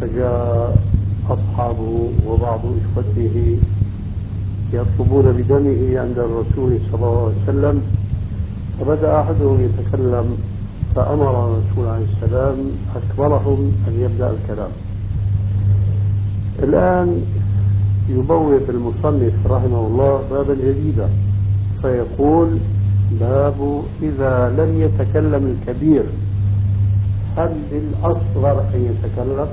فجاء أصحابه وبعض إخوته يطلبون بدمه عند الرسول صلى الله عليه وسلم، فبدأ أحدهم يتكلم فأمر الرسول عليه السلام أكبرهم أن يبدأ الكلام. الآن يبوب المصنف رحمه الله بابا جديدا فيقول: باب إذا لم يتكلم الكبير هل للأصغر أن يتكلم؟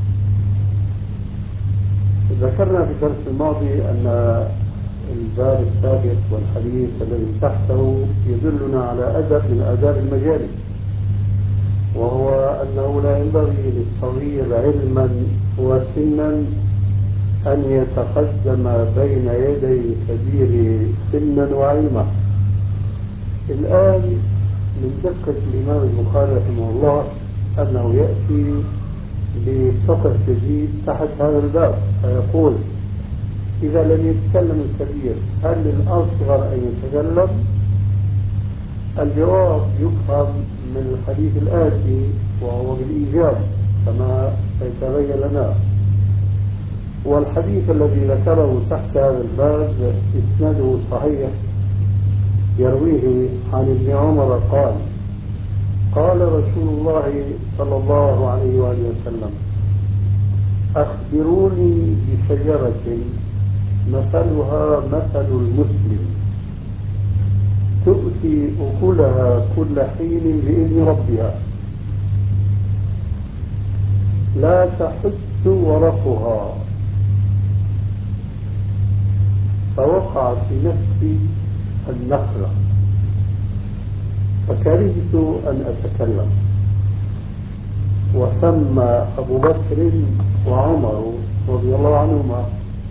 ذكرنا في الدرس الماضي أن الباب السابق والحديث الذي تحته يدلنا على أدب من آداب المجالس، وهو أنه لا ينبغي للصغير علما وسنا أن يتقدم بين يدي الكبير سنا وعلما. الآن من دقة الإمام البخاري رحمه الله أنه يأتي بسطر جديد تحت هذا الباب فيقول: إذا لم يتكلم الكبير هل للأصغر أن يتكلم؟ الجواب يفهم من الحديث الآتي وهو بالإيجاب كما سيتبين لنا. والحديث الذي ذكره تحت هذا الباب إسناده صحيح، يرويه عن ابن عمر قال: قال رسول الله صلى الله عليه وآله وسلم: أخبروني بشجرة مثلها مثل المسلم تؤتي أكلها كل حين بإذن ربها لا تحس ورقها. فوقع في نفسي النخلة فكرهت أن أتكلم، وسمى أبو بكر وعمر رضي الله عنهما،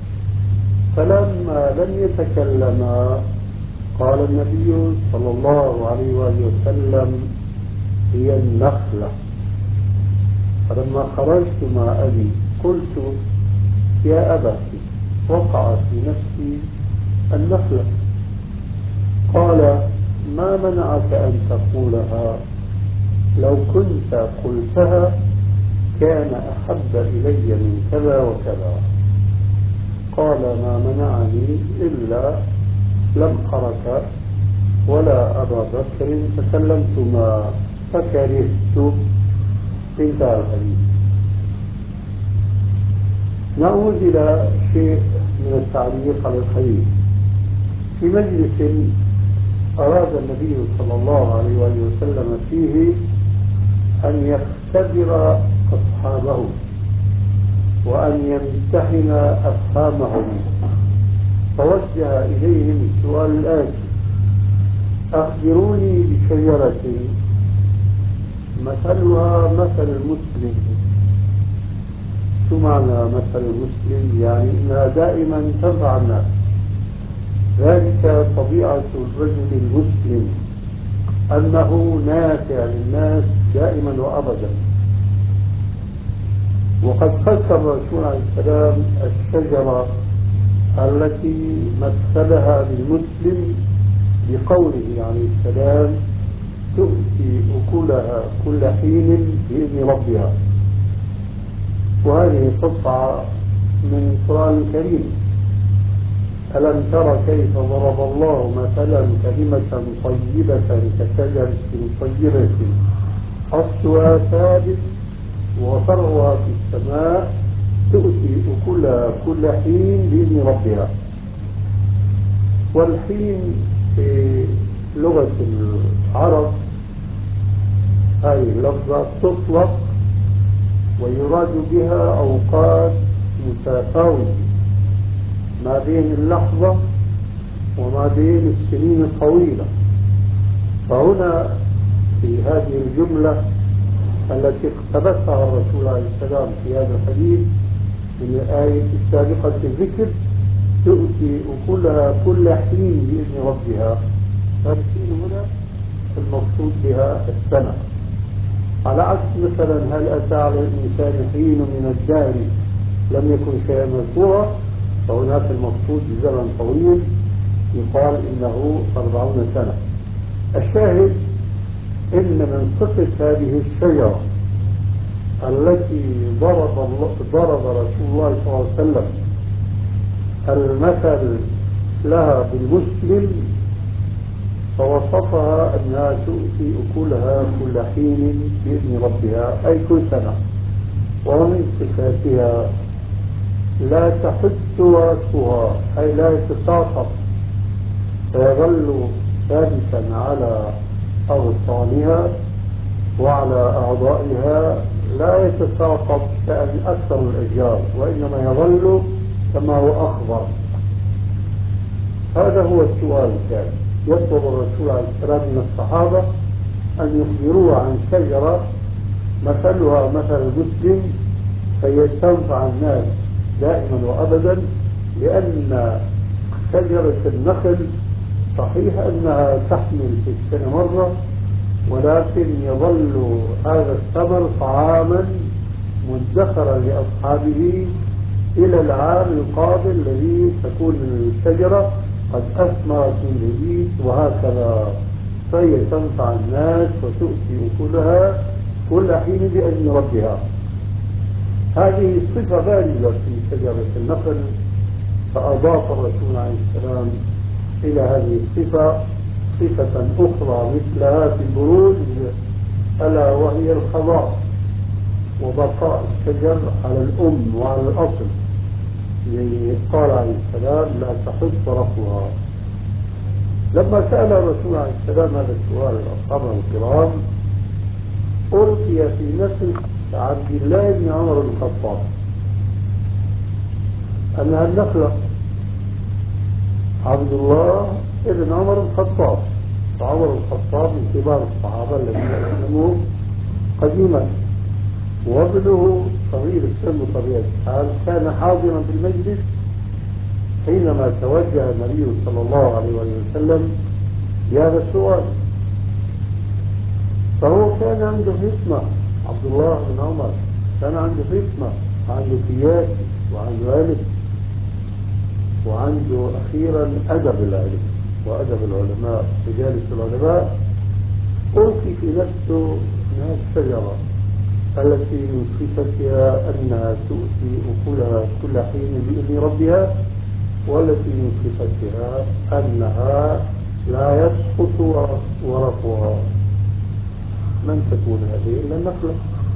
فلما لم يتكلما قال النبي صلى الله عليه وآله وسلم: هي النخلة. فلما خرجت مع أبي قلت: يا أبت، وقع في نفسي النخلة. قال: ما منعك أن تقولها؟ لو كنت قلتها كان أحب إلي من كذا وكذا. قال: ما منعني إلا لم أرك ولا أبا بكر تكلمتما فكرهت. انتهى الحديث. نعود إلى شيء من التعليق على الحديث. في مجلس أراد النبي صلى الله عليه وآله وسلم فيه أن يختبر أصحابه وأن يمتحن أفهامهم، فوجه إليهم السؤال الآتي: أخبروني بشجرة مثلها مثل المسلم. شو معنى مثل المسلم؟ يعني إنها دائما تنفع الناس، ذلك طبيعة الرجل المسلم أنه نافع للناس دائما وأبدا. وقد فسر الرسول عليه السلام الشجرة التي مثلها بالمسلم بقوله عليه السلام: تؤتي أكلها كل حين بإذن ربها. وهذه قطعة من القرآن الكريم: ألم تر كيف ضرب الله مثلا كلمة طيبة كشجرة طيبة أصلها ثابت وفرعها في السماء تؤتي أكلها كل حين بإذن ربها. والحين في لغة العرب هذه اللفظة تطلق ويراد بها أوقات متفاوتة ما بين اللحظة وما بين السنين الطويلة. فهنا في هذه الجملة التي اقتبسها الرسول عليه السلام في هذا الحديث من الآية السابقة في الذكر: تؤتي أكلها كل حين بإذن ربها. فالحين هنا المقصود بها السنة، على عكس مثلا: هل أتى على الإنسان حين من الدهر لم يكن شيئا مذكورا؟ فهناك المقصود بزمن طويل يقال إنه 40 سنة. الشاهد إن من صفة هذه الشجرة التي ضرب رسول الله صلى الله عليه وسلم المثل لها بالمسلم، فوصفها أنها تؤتي أكلها كل حين بإذن ربها، أي كل سنة. ومن صفاتها لا تحث رأسها، أي لا يتساقط فيظل ثابتا على أغصانها وعلى أعضائها، لا يتساقط كأن أكثر الأشجار، وإنما يظل كما هو أخضر. هذا هو السؤال. كان يطلب الرسول عليه السلام من الصحابة أن يخبروه عن شجرة مثلها مثل المسلم فيستنفع الناس دائما وأبدا، لأن شجرة النخل صحيح أنها تحمل في السنة مرة، ولكن يظل هذا الثمر طعاما مدخرا لأصحابه إلى العام القادم الذي تكون الشجرة قد أثمرت من جديد، وهكذا فهي تنفع الناس وتؤتي أكلها كل حين بإذن ربها. هذه صفة بارزة في شجرة النخل، فأضاف الرسول عليه السلام إلى هذه الصفة صفة أخرى مثلها في البروج، ألا وهي الخضار وبقاء الشجر على الأم وعلى الأصل. قال عليه السلام لا تحط طرفها. لما سأل الرسول عليه السلام هذا السؤال الأصحاب الكرام، ألقي في نفس عبد الله بن عمر بن الخطاب أنها النخلة. عبد الله بن عمر بن الخطاب، وعمر بن الخطاب من كبار الصحابة الذين أسلموا قديما، وابنه صغير السن بطبيعة الحال كان حاضرا في المجلس حينما توجه النبي صلى الله عليه وسلم بهذا السؤال. فهو كان عنده حكمة، عبد الله بن عمر كان عنده حكمة وعنده قياس وعنده علم وعنده أخيرا أدب العلم وأدب العلماء وجالس العلماء. ألقي في نفسه أنها الشجرة التي من صفتها أنها تؤتي أكلها كل حين بإذن ربها، والتي من صفتها أنها لا يسقط ورقها. من تكون هذه إلا النخلة؟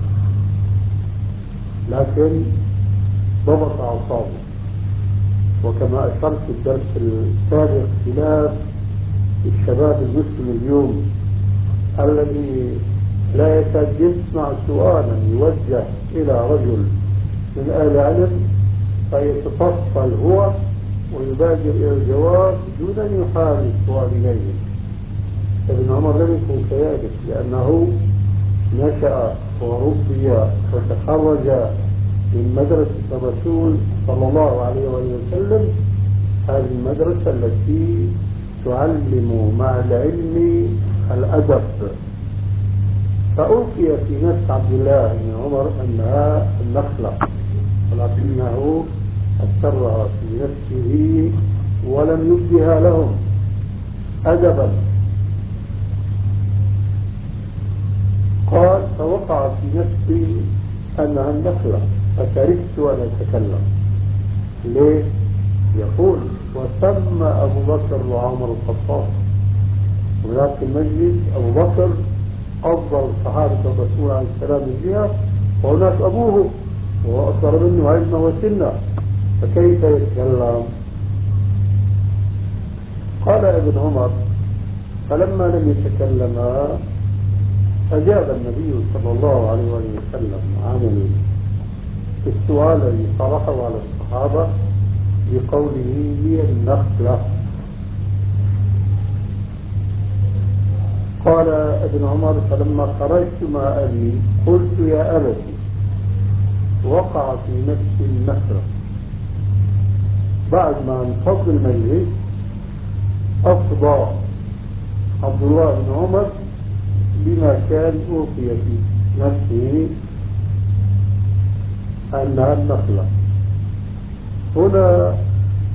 لكن ضبط أعصابه، وكما أشرت في الدرس السابق خلاف الشباب المسلم اليوم الذي لا يكاد يسمع سؤالا يوجه إلى رجل من أهل علم فيتفصل هو ويبادر إلى الجواب دون أن يحاول السؤال إليه. ابن عمر لم يكن كذلك، لأنه نشأ وربي وتخرج من مدرسة الرسول صلى الله عليه وسلم، هذه المدرسة التي تعلم مع العلم الأدب. فألقي في نفس عبد الله بن عمر أنها النخلة، ولكنه أسرها في نفسه ولم يبدها لهم أدبا. قال فوقع في نفسي أنها النخلة فكرهت أن أتكلم. ليه؟ يقول وسمى أبو بكر وعمر الخطاب، هناك في المجلس أبو بكر أفضل صحابة الرسول عليه السلام من جهة، وهناك أبوه وهو أكبر منه علما وسنا، فكيف يتكلم؟ قال ابن عمر فلما لم يتكلما أجاب النبي صلى الله عليه وسلم عن السؤال الذي طرحه على الصحابة بقوله هي النخلة. قال ابن عمر فلما خرجت مع أبي قلت يا أبتي وقع في نفسي النخلة. بعد ما انفض المجلس أفضى عبد الله بن عمر بما كان أوقي في نفسه أنها النخلة. هنا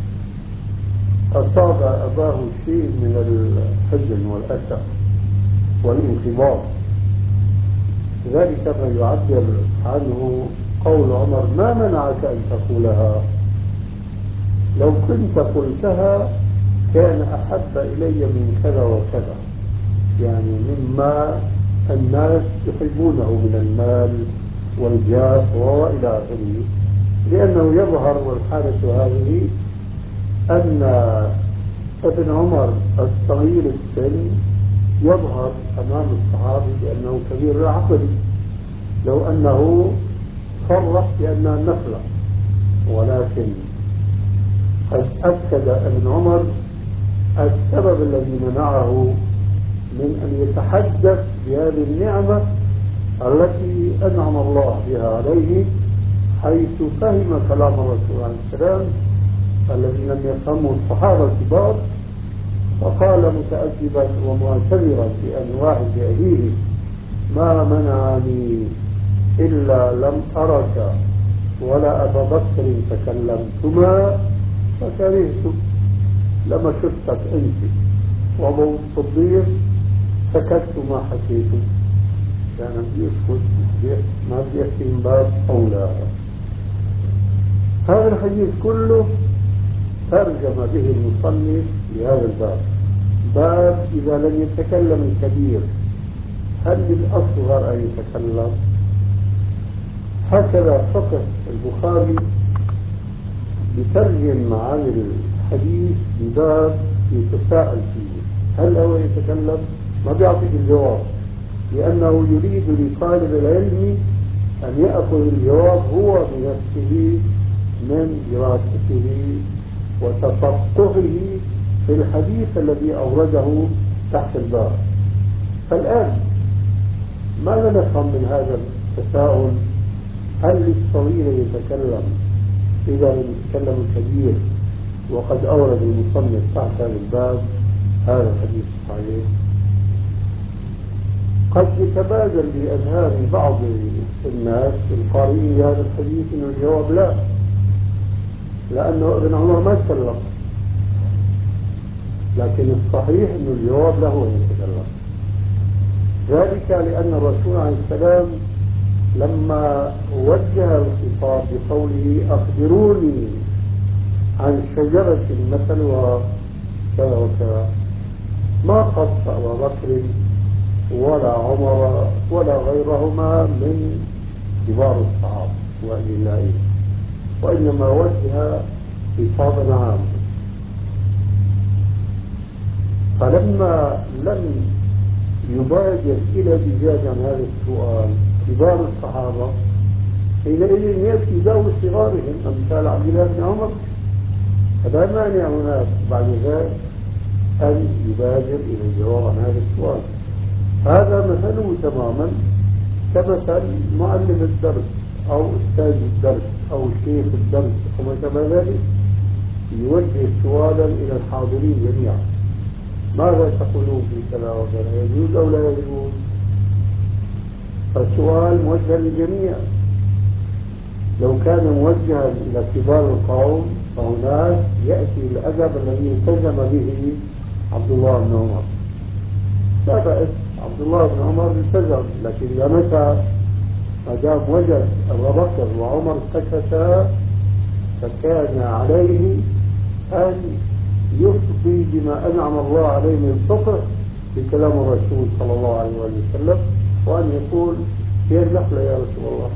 أصاب أباه شيء من الحزن والأسى والانقباض، ذلك ما يعبر عنه قول عمر: ما منعك أن تقولها؟ لو كنت قلتها كان أحب إلي من كذا وكذا، يعني مما الناس يحبونه من المال والجاه وإلى آخره، لأنه يظهر والحالة هذه أن ابن عمر الصغير السن يظهر أمام الصحابي بأنه كبير العقل، لو أنه صرح بأنها نخلة. ولكن قد أكد ابن عمر السبب الذي منعه من أن يتحدث بهذه النعمة التي أنعم الله بها عليه، حيث فهم كلام الرسول عليه السلام الذي لم يفهمه الصحابة الكبار، فقال متأدبا ومعتذرا بأنواع بأبيه: ما منعني إلا لم أرك ولا أبا بكر تكلمتما فكرهت، لما شفتك أنت وأبو الصديق سكت ما حكيت، يعني بيسكت ما بيحكي من باب أولى. هذا الحديث كله ترجم به المصنف لهذا الباب، باب إذا لم يتكلم الكبير هل للأصغر أن يتكلم؟ هكذا فقه البخاري يترجم عن الحديث بباب يتساءل فيه: هل هو يتكلم؟ ما بيعطيك الجواب، لأنه يريد لطالب العلم أن يأخذ الجواب هو بنفسه من دراسته وتفقهه في الحديث الذي أورده تحت الباب. فالآن ماذا نفهم من هذا التساؤل؟ هل للصغير يتكلم إذا لم يتكلم الكبير؟ وقد أورد المصنف تحت هذا الباب هذا الحديث الصحيح. قد يتبادر بأذهان بعض الناس القارئين لهذا الحديث أن الجواب لا، لأنه ابن عمر ما تكلم، لكن الصحيح أن الجواب له أن يتكلم. ذلك لأن الرسول عليه السلام لما وجه الخطاب بقوله: أخبروني عن شجرة مثلها كذا وكذا، ما خص أبا بكر ولا عمر ولا غيرهما من كبار الصحابة وأجلاء، وإنما وجه خطابا عاما. فلما لم يبادر إلى الإجابة عن هذا السؤال كبار الصحابة، حينئذ يأتي ذوي صغارهم أمثال عبد الله بن عمر، فلا مانع هناك بعد ذلك أن يبادر إلى الجواب عن هذا السؤال. هذا مثله تماما كمثل معلم الدرس أو أستاذ الدرس أو شيخ الدرس وما شابه ذلك، يوجه سؤالا إلى الحاضرين جميعا: ماذا تقولون في كذا وكذا، يجوز أو لا يجوز؟ فالسؤال موجه للجميع. لو كان موجها إلى كبار القوم فهناك يأتي الأدب الذي التزم به عبد الله بن عمر، لا بأس، عبد الله بن عمر التزم، لكن إذا متى ما دام وجد أبا بكر وعمر سكتا فكان عليه أن يفضي بما أنعم الله عليه من الفقه بكلام الرسول صلى الله عليه وسلم، وأن يقول: هي النخلة يا رسول الله.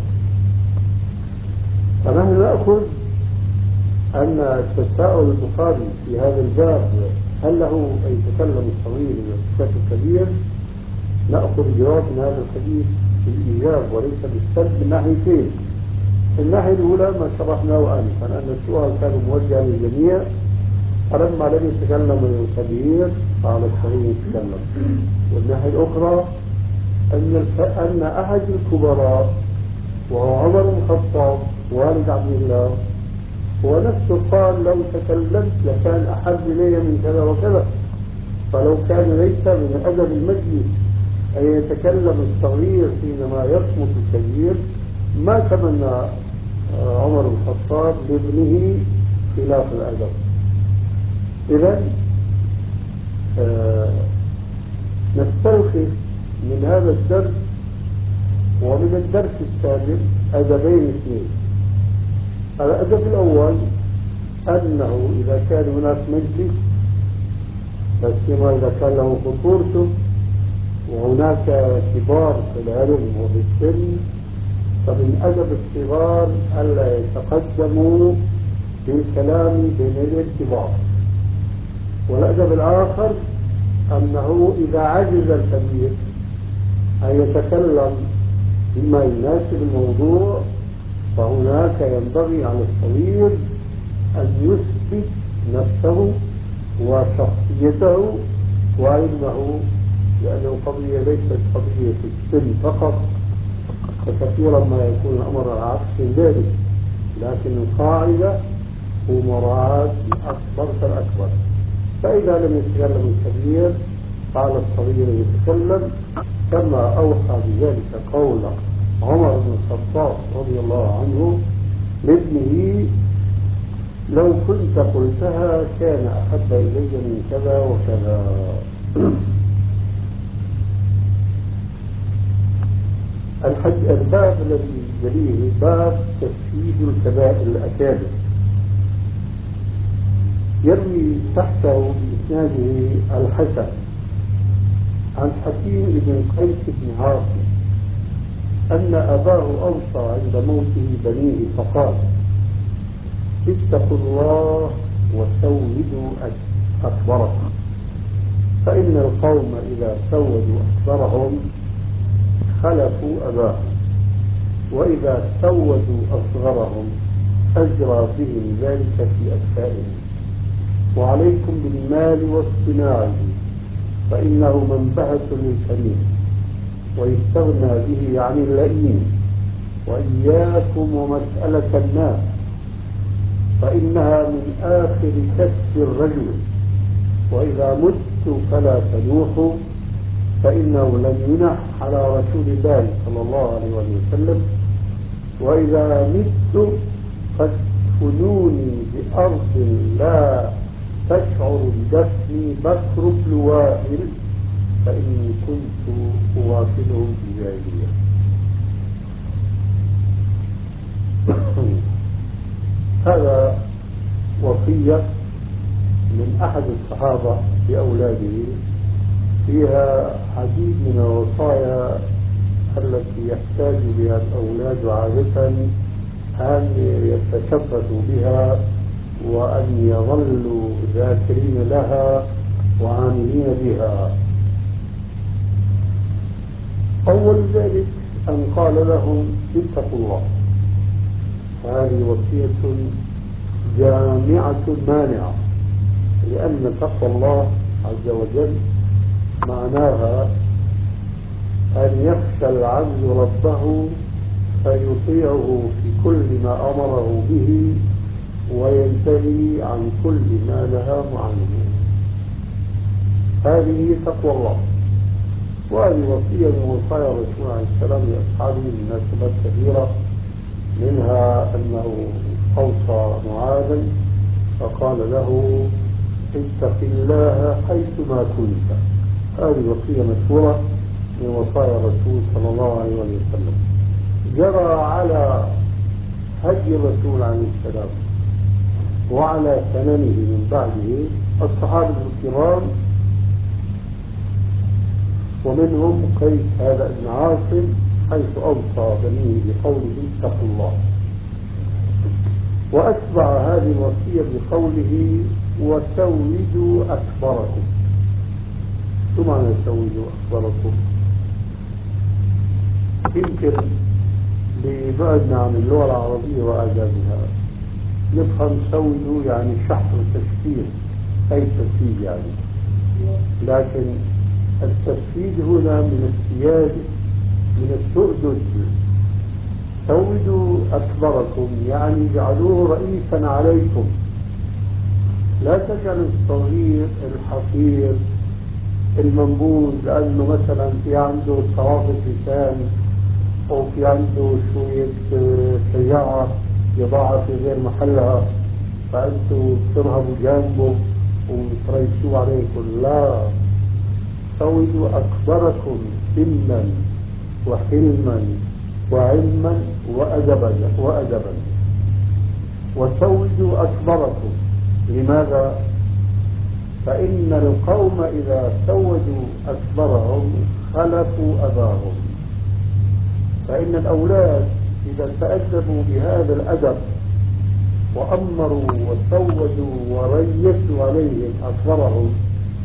فنحن نأخذ أن تساؤل البخاري في هذا الباب هل له أن يتكلم الصغير ويتكلم الكبير، نأخذ جواب من هذا الحديث بالإيجاب وليس بالسلب من ناحيتين. الناحية الأولى ما شرحناه آنفا أن السؤال كان موجها للجميع، فلما لم يتكلم الكبير قال الصغير يتكلم. والناحية الأخرى أن أحد الكبراء وهو عمر بن الخطاب والد عبد الله هو نفسه قال: لو تكلمت لكان أحب إلي من كذا وكذا. فلو كان ليس من أدب المجلس أن يتكلم الصغير حينما يصمت الكبير، ما تمنى عمر بن الخطاب لابنه خلاف الأدب. إذن نستلخص من هذا الدرس ومن الدرس الثالث أدبين اثنين. الأدب الأول أنه إذا كان هناك مجلس، لا سيما إذا كان له خطورته وهناك كبار في العلم وفي السن، فمن أدب الصغار ألا يتقدموا بالكلام بين يدي الكبار. والأدب الآخر أنه إذا عجز الكبير أن يتكلم بما يناسب الموضوع، فهناك ينبغي على الصغير أن يثبت نفسه وشخصيته وعلمه، لأن القضية ليست قضية السن فقط، فكثيرا ما يكون الأمر على عكس ذلك، لكن القاعدة هو مراعاة الأكبر فالأكبر. فإذا لم يتكلم الكبير قال الصغير يتكلم، كما أوحى بذلك قول عمر بن الخطاب رضي الله عنه لابنه: لو كنت قلتها كان أحب إلي من كذا وكذا. الباب الذي يليه باب تشهيد الكبائر الأكابر، يروي تحته بإسناده الحسن عن حكيم بن قيس بن عاصم أن أباه أوصى عند موته بنيه فقال: اتقوا الله وسودوا أكبركم، فإن القوم إذا سودوا أكبرهم خلفوا أباهم، وإذا سودوا أصغرهم أجرى بهم ذلك في أكفائهم، وعليكم بالمال واصطناعه فإنه منبهة للكريم ويستغنى به عن اللئيم، وإياكم ومسألة الناس فإنها من آخر كسب الرجل، وإذا مت فلا تنوحوا فإنه لم ينح على رسول الله صلى الله عليه وسلم، وإذا مت فادفنوني بأرض لا تشعر بدفني بكر بن وائل فإني كنت أواصله في الجاهلية. هذا وصية من أحد الصحابة لأولاده، فيها عديد من الوصايا التي يحتاج بها الأولاد عادة أن يتشبثوا بها وأن يظلوا ذاكرين لها وعاملين بها. أول ذلك أن قال لهم: اتقوا الله. هذه وصية جامعة مانعة، لأن تقوى الله عز وجل معناها أن يخشى العبد ربه فيطيعه في كل ما أمره به وينتهي عن كل ما نهاه عنه. هذه تقوى الله، وهذه وصية من وصايا الرسول عليه السلام لأصحابه من مناسبات كثيرة، منها أنه أوصى معاذا فقال له: اتق الله حيثما كنت. هذه وصية مشهورة من وصايا الرسول صلى الله عليه وسلم. جرى على هدي الرسول عليه السلام وعلى سننه من بعده الصحابة الكرام، ومنهم قيس هذا ابن عاصم حيث أوصى بنيه بقوله: اتقوا الله. وأتبع هذه الوصية بقوله: وسودوا أكبركم. شو معنى سودوا أكبركم؟ يمكن لبعدنا عن اللغة العربية وآدابها نفهم سودوا يعني شحر تشكيل، أي تسفيد يعني، لكن التسفيد هنا من السياد، من السؤدد. سودوا أكبركم يعني جعلوه رئيسا عليكم، لا تجعلوا الصغير الحقير المنبوذ لأنه مثلا في عنده صوابة لسان أو في عنده شوية شجاعة يضعها في غير محلها فأنتوا ترهبوا جانبه وتريسوا عليكم. لا، سودوا أكبركم سنا وحلما وعلما وأدبا وسودوا أكبركم. لماذا؟ فإن القوم إذا سودوا أكبرهم خلفوا أباهم. فإن الأولاد إذا تأدبوا بهذا الأدب وأمروا وسودوا وريسوا عليهم أكبرهم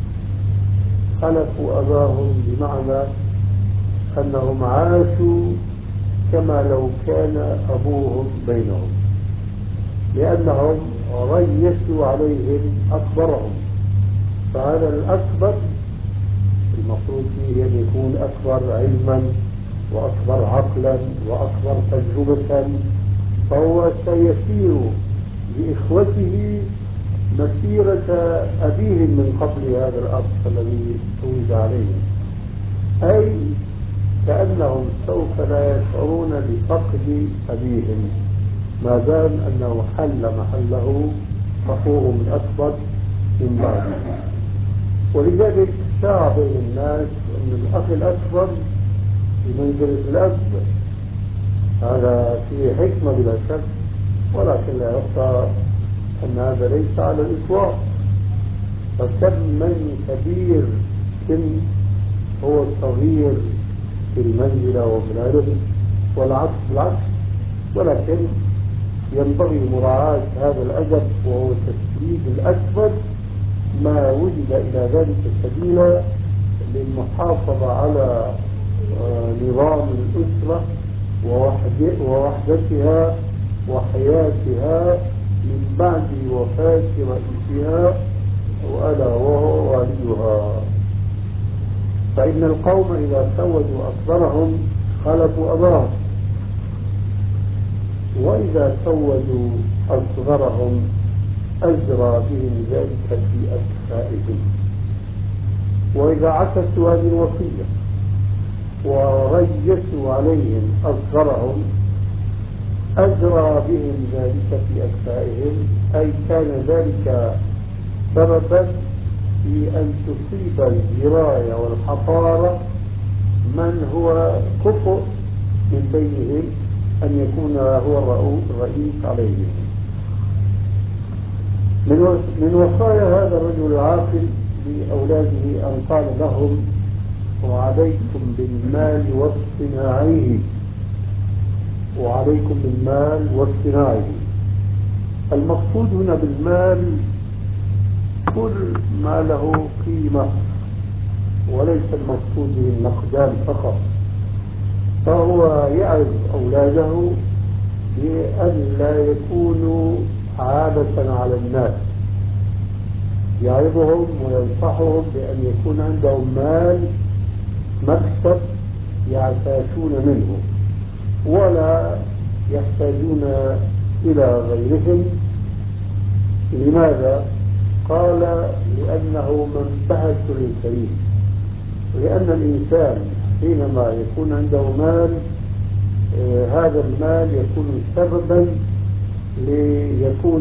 خلفوا أباهم، بمعنى أنهم عاشوا كما لو كان أبوهم بينهم، لأنهم ريسوا عليهم أكبرهم. فهذا الأكبر المفروض فيه أن يكون أكبر علما وأكبر عقلا وأكبر تجربة، فهو سيسير بإخوته مسيرة أبيهم من قبل هذا الأب الذي ولد عليهم، أي كأنهم سوف لا يشعرون بفقد أبيهم ما دام أنه حل محله أخوهم الأكبر من بعده. ولذلك شاع بين الناس أن الأخ الأكبر بمنزلة الأب. هذا فيه حكمة بلا شك، ولكن لا يخفى أن هذا ليس على الإطلاق. فكم من كبير سن هو الصغير في المنزلة وفي العلم، والعكس بالعكس. ولكن ينبغي مراعاة هذا الأدب وهو تسديد الأكبر ما وجد إلى ذلك سبيلا للمحافظة على نظام الأسرة ووحدتها وحياتها من بعد وفاة رئيسها وألا وهو والدها. فإن القوم إذا سودوا أكبرهم خلفوا أباهم، وإذا سودوا أصغرهم أجرى بهم ذلك في أكفائهم. وإذا عكسوا هذه الوصية وريسوا عليهم أصغرهم أجرى بهم ذلك في أكفائهم، أي كان ذلك سببا في أن تصيب الدراية والحضارة من هو كفؤ من بينهم أن يكون هو الرئيس عليهم. من وصايا هذا الرجل العاقل لأولاده أن قال لهم: وعليكم بالمال واصطناعه، وعليكم بالمال واصطناعه. المقصود هنا بالمال كل ما له قيمة، وليس المقصود به النقدان فقط. فهو يعظ أولاده بأن لا يكونوا عادة على الناس، يعظهم وينصحهم بأن يكون عندهم مال مكسب يعتاشون منه ولا يحتاجون إلى غيرهم. لماذا؟ قال: لأنه منبهة للكريم. لأن الإنسان حينما يكون عنده مال هذا المال يكون سببا ليكون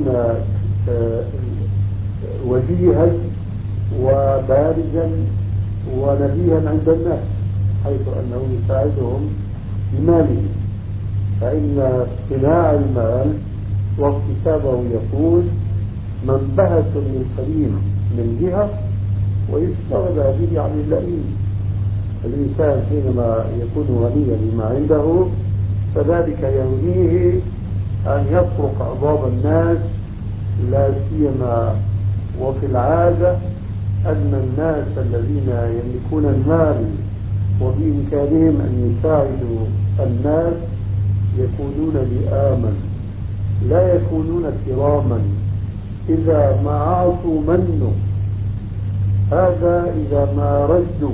وجيها وبارزا ونبيها عند الناس، حيث أنه يساعدهم بماله. فإن صناع المال واكتسابه يكون منبهة للكريم من جهة، ويستغنى به عن اللئيم. الإنسان حينما يكون غنيا بما عنده فذلك يغنيه أن يطرق أبواب الناس، لا سيما وفي العادة أن الناس الذين يملكون المال وبإمكانهم أن يساعدوا الناس يكونون لئاما، لا يكونون كراما. إذا ما أعطوا منوا، هذا إذا ما ردوا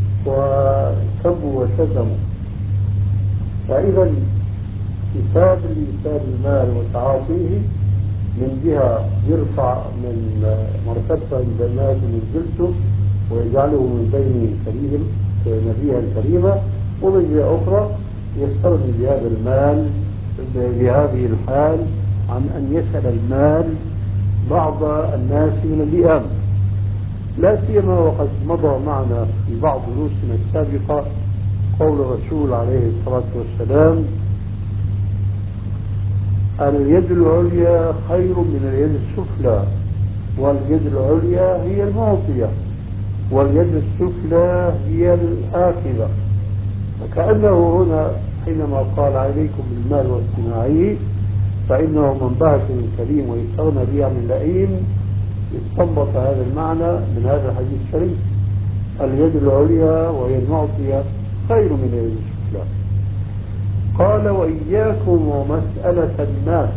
وكبوا وشتموا. فإذا اكتساب الإنسان المال وتعاطيه من جهة يرفع من مرتبته عند الناس ومنزلته ويجعله من بين نبيها الكريمة، ومن جهة أخرى يستغني بهذا المال بهذه الحال عن أن يسأل المال بعض الناس من اللئام، لا سيما وقد مضى معنا في بعض دروسنا السابقة قول الرسول عليه الصلاة والسلام: اليد العليا خير من اليد السفلى، واليد العليا هي المعطية واليد السفلى هي الآخذة. فكأنه هنا حينما قال: عليكم بالمال واجتماعه فإنه منبعث كريم ويستغنى به عن اللئيم، استنبط هذا المعنى من هذا الحديث الشريف: اليد العليا وهي المعطية خير من اليد السفلى. قال: وإياكم ومسألة الناس.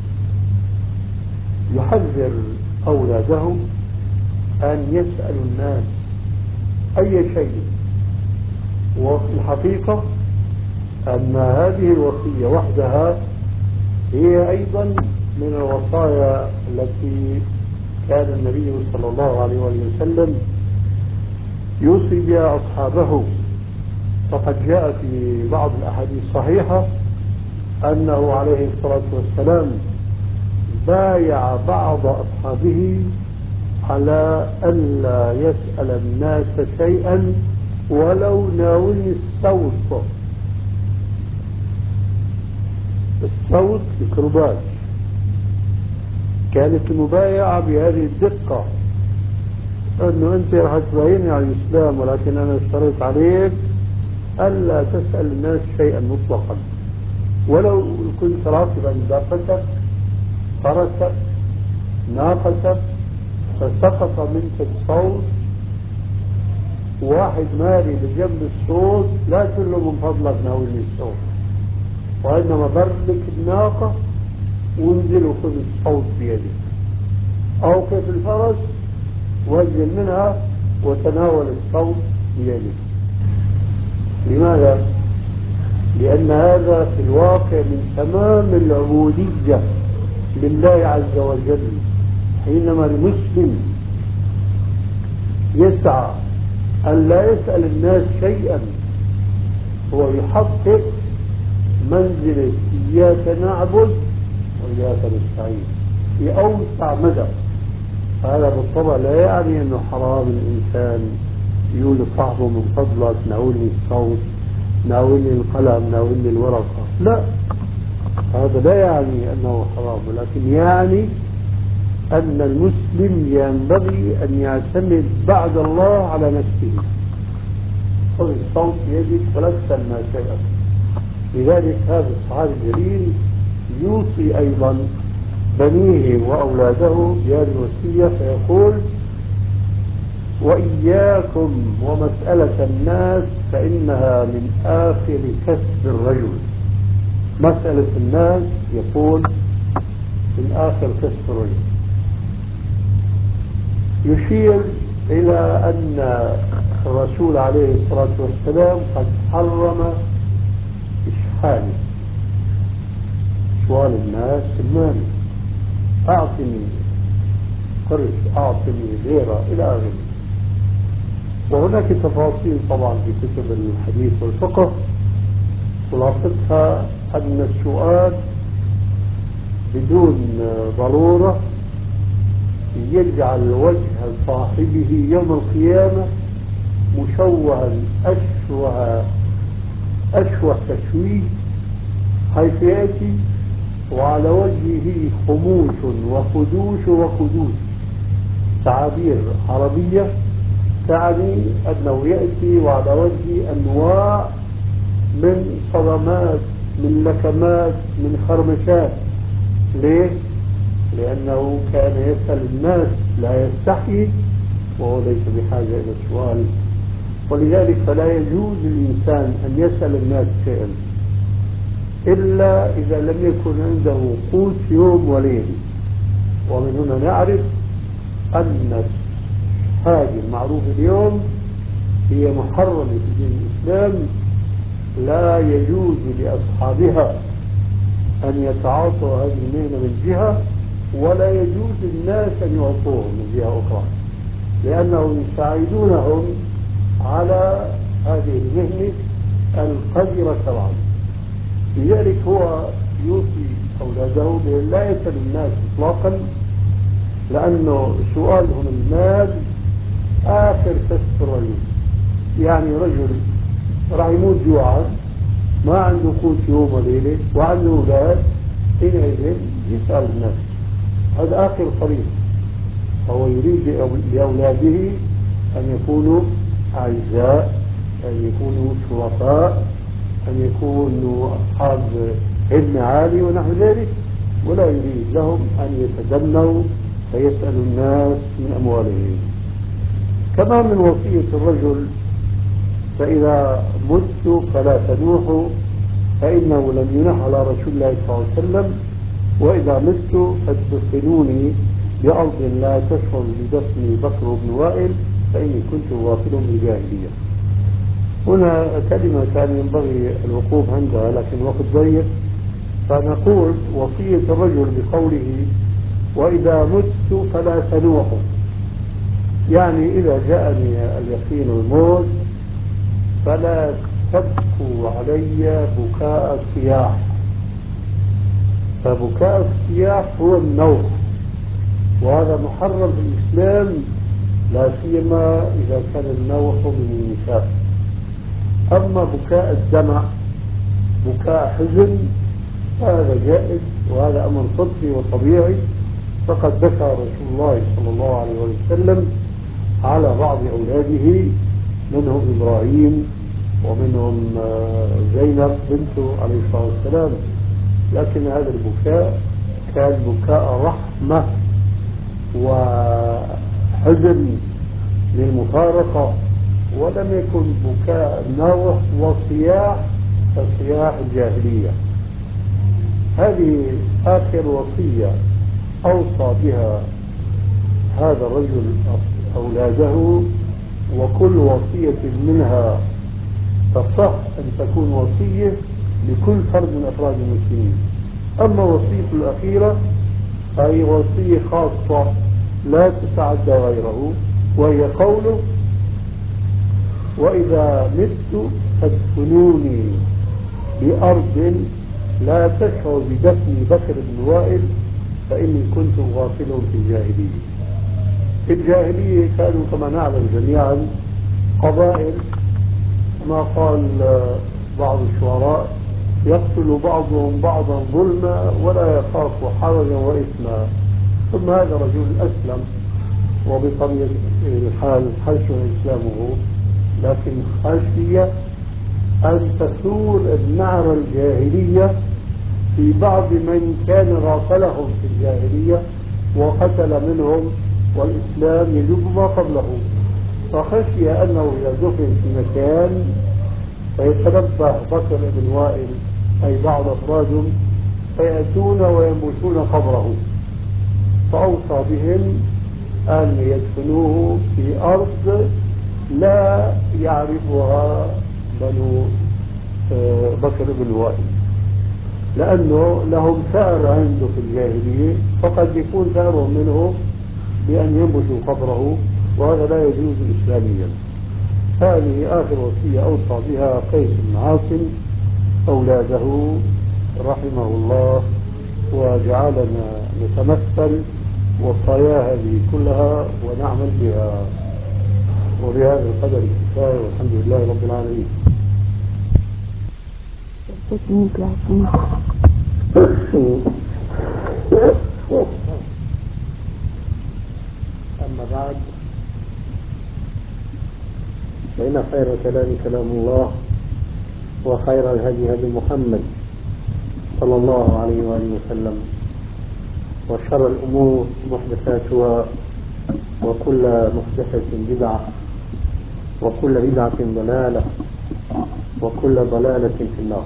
يحذر أولاده أن يسألوا الناس أي شيء. وفي الحقيقة أن هذه الوصية وحدها هي أيضا من الوصايا التي كان النبي صلى الله عليه وسلم يوصي بها أصحابه. فقد جاء في بعض الأحاديث الصحيحة أنه عليه الصلاة والسلام بايع بعض أصحابه على ألا يسأل الناس شيئا ولو ناولني الصوت. الصوت ميكروبات. كانت المبايعة بهذه الدقة، أنه أنت راح تبايعني على الإسلام، ولكن أنا اشتريت عليك ألا تسأل الناس شيئا مطلقا، ولو كنت راكبا دابتك فرسك ناقتك فسقط منك الصوت، واحد مالي بجنب الصوت، لا تقول له من فضلك ناولني الصوت، وإنما برك الناقة وانزل وخذ الصوت بيدك، أو كيف الفرس وانزل منها وتناول الصوت بيدك. لماذا؟ لأن هذا في الواقع من تمام العبودية لله عز وجل. حينما المسلم يسعى أن لا يسأل الناس شيئا، هو يحقق منزلة إياك نعبد وإياك نستعين في أوسع مدى. هذا بالطبع لا يعني أنه حرام الإنسان يقول لصاحبه من فضلك ناولني الصوت، ناولني القلم، ناولني الورقة. لا، هذا لا يعني أنه حرام، ولكن يعني أن المسلم ينبغي أن يعتمد بعد الله على نفسه. خذ الصوت بيدك ولا تسأل الناس شيئا. لذلك هذا الصحابي الجليل يوصي أيضا بنيه وأولاده بهذه الوصية، فيقول: وإياكم ومسألة الناس فإنها من آخر كسب الرجل. مسألة الناس يقول من آخر كسب الرجل. يشير إلى أن الرسول عليه الصلاة والسلام قد حرم إشحاله، سؤال الناس المال، أعطني قرش، أعطني ليرة، إلى آخره. وهناك تفاصيل طبعا في كتب الحديث والفقه، خلاصتها أن السؤال بدون ضرورة يجعل وجه صاحبه يوم القيامة مشوها أشوه تشويه، حيث يأتي وعلى وجهه خموش وخدوش وخدوش، تعابير عربية تعني أنه يأتي وعلى وجهه أنواع من صدمات، من لكمات، من خرمشات. ليه؟ لأنه كان يسأل الناس لا يستحي، وهو ليس بحاجة إلى السؤال. ولذلك فلا يجوز للإنسان أن يسأل الناس شيئا إلا إذا لم يكن عنده قوت يوم وليلة. ومن هنا نعرف أن الحاجة المعروفة اليوم هي محرمة في دين الإسلام، لا يجوز لأصحابها أن يتعاطوا هذه المهنة من جهة، ولا يجوز للناس أن يعطوهم من جهة أخرى، لأنهم يساعدونهم على هذه المهنة القذرة شرعا. لذلك هو يوصي أولاده بأن لا يسأل الناس إطلاقا، لأنه سؤالهم المال آخر كسب الرجل. يعني رجل راح يموت جوعا، ما عنده قوت يوم وليلة وعنده أولاد، حينئذ يسأل الناس. هذا آخر طريق. فهو يريد لأولاده أن يكونوا أعزاء، أن يكونوا شرفاء، أن يكونوا أصحاب علم عالي ونحو ذلك، ولا يريد لهم أن يتدنوا فيسألوا الناس من أموالهم. كما من وصية الرجل: فإذا مت فلا تنوحوا، فإنه لم ينح على رسول الله صلى الله عليه وسلم: وإذا مت فادفنوني بأرض لا تشعر بدفن بكر بن وائل فإني كنت غافل بالجاهلية. هنا كلمة كان ينبغي الوقوف عندها لكن وقت ضيق، فنقول وصية الرجل بقوله: وإذا مت فلا تنوحوا، يعني إذا جاءني اليقين الموت فلا تبكوا علي بكاء الصياح. فبكاء الصياح هو النوح، وهذا محرم في الإسلام، لا سيما إذا كان النوح من النساء. أما بكاء الدمع، بكاء حزن، هذا جائز، وهذا أمر فطري وطبيعي. فقد بكى رسول الله صلى الله عليه وسلم على بعض أولاده، منهم إبراهيم ومنهم زينب بنته عليه الصلاة والسلام، لكن هذا البكاء كان بكاء رحمة وحزن للمفارقة، ولم يكن بكاء نوح وصياح كصياح الجاهلية. هذه آخر وصية أوصى بها هذا الرجل أولاده، وكل وصية منها تصح أن تكون وصية لكل فرد من أفراد المسلمين. أما وصية الأخيرة فهي وصية خاصة لا تتعدى غيره، وهي قوله: وإذا مت فادفنوني بأرض لا تشعر بدفن بكر بن وائل فإني كنت غافل في الجاهلية. في الجاهلية كانوا كما نعلم جميعا قبائل، كما قال بعض الشعراء: يقتل بعضهم بعضا ظلما ولا يخاف حرجا وإثما. ثم هذا رجل أسلم، وبطبيعة الحال حسن إسلامه، لكن خشي أن تثور النعرة الجاهلية في بعض من كان غافلهم في الجاهلية وقتل منهم، والإسلام يجب ما قبله. فخشي أنه إذا دفن في مكان فيتنبه بكر بن وائل أي بعض أفرادهم فيأتون وينبشون قبره، فأوصى بهم أن يدفنوه في أرض لا يعرفها بنو بكر بن وائل، لأنه لهم ثأر عنده في الجاهلية، فقد يكون ثأرهم منه بأن ينبشوا قبره، وهذا لا يجوز إسلاميا. هذه آخر وصية أوصى بها قيس بن عاصم أولاده رحمه الله، وجعلنا نتمثل وصايا هذه كلها ونعمل بها. وبهذا القدر الكفاية، والحمد لله رب العالمين. أما بعد، فإن خير كلام كلام الله، وخير الهدي هدي محمد صلى الله عليه وآله وسلم، وشر الأمور محدثاتها، وكل محدثة بدعة، وكل بدعة ضلالة، وكل ضلالة في النار.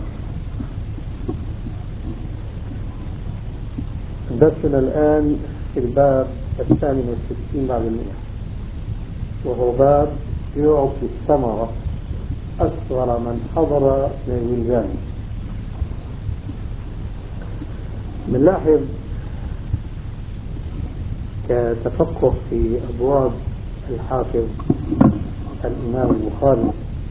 درسنا الآن في الباب 68 بعد 100، وهو باب يعطي الثمرة أصغر من حضر من الولدان. بنلاحظ كتفقه في أبواب الحافظ الإمام البخاري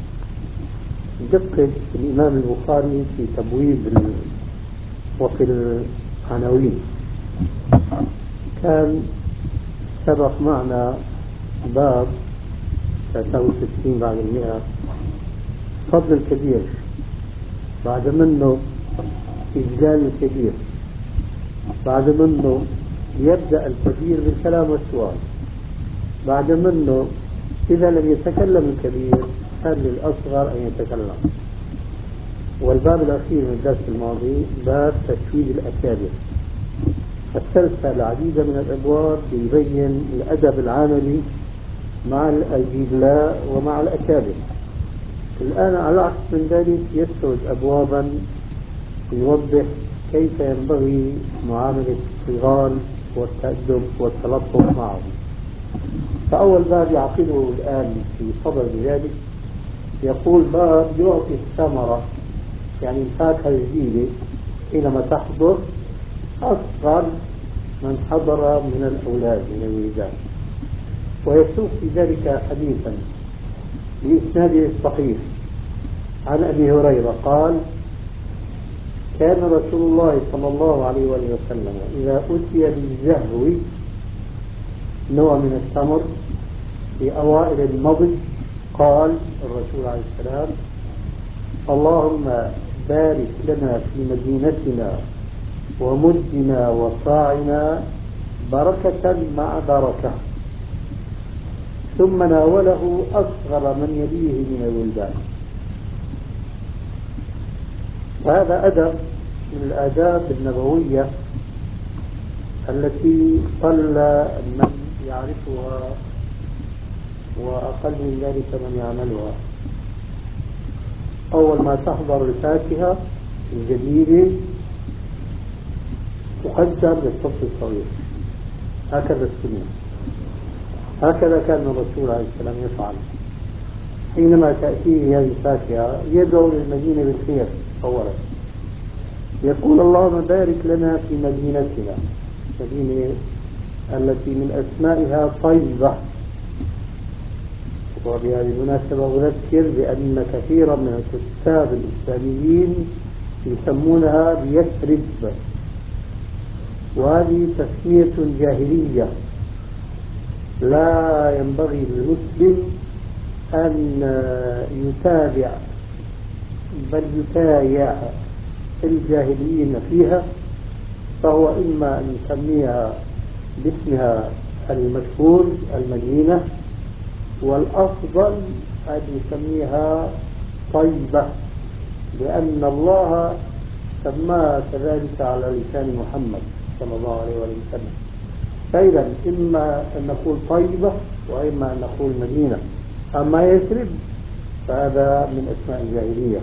دقة الإمام البخاري في تبويب وفي العناوين. كان سبق معنا باب 63 بعد 100 فضل الكبير، بعد منه إجلال الكبير، بعد منه يبدأ الكبير بالكلام والسؤال، بعد منه إذا لم يتكلم الكبير هل للأصغر أن يتكلم. والباب الأخير من الدرس الماضي باب تشويد الأكابر، فالسلسلة العديد من الأبواب يبين الأدب العملي مع الأجلاء ومع الأكابر. الآن على العكس من ذلك يسرد أبوابا يوضح كيف ينبغي معاملة الصغار والتأدب والتلطف معهم. فأول باب يعقده الآن في صدر ذلك يقول باب يعطي الثمرة، يعني الفاكهة الجديدة حينما تحضر أصغر من حضر من الأولاد من الولدان. ويسوق في ذلك حديثا بإسناده الصحيح عن أبي هريرة قال: كان رسول الله صلى الله عليه وسلم إذا أتي بالزهو نوع من التمر في أوائل النضج قال الرسول عليه السلام: اللهم بارك لنا في مدينتنا ومدنا وصاعنا بركة مع بركة، ثم ناوله أصغر من يليه من الولدان. وهذا أدب من الآداب النبوية التي قل من يعرفها وأقل من ذلك من يعملها. أول ما تحضر الفاكهة الجديدة تقدم للطفل الصغير، هكذا السنة، هكذا كان الرسول عليه السلام يفعل. حينما تأتيه هذه الفاكهة يدعو للمدينة بالخير أولا، يقول: اللهم بارك لنا في مدينتنا، المدينة التي من أسمائها طيبة. وبهذه المناسبة أذكر بأن كثيرا من الكتاب الإسلاميين يسمونها بيثرب، وهذه تسمية جاهلية لا ينبغي للمسلم أن يتابع بل يتايع الجاهليين فيها، فهو إما أن يسميها باسمها المشهور المدينة، والأفضل أن يسميها طيبة، لأن الله سماها كذلك على لسان محمد صلى الله عليه وسلم. فإذا إما أن نقول طيبة وإما أن نقول مدينة. أما يثرب فهذا من أسماء الجاهلية.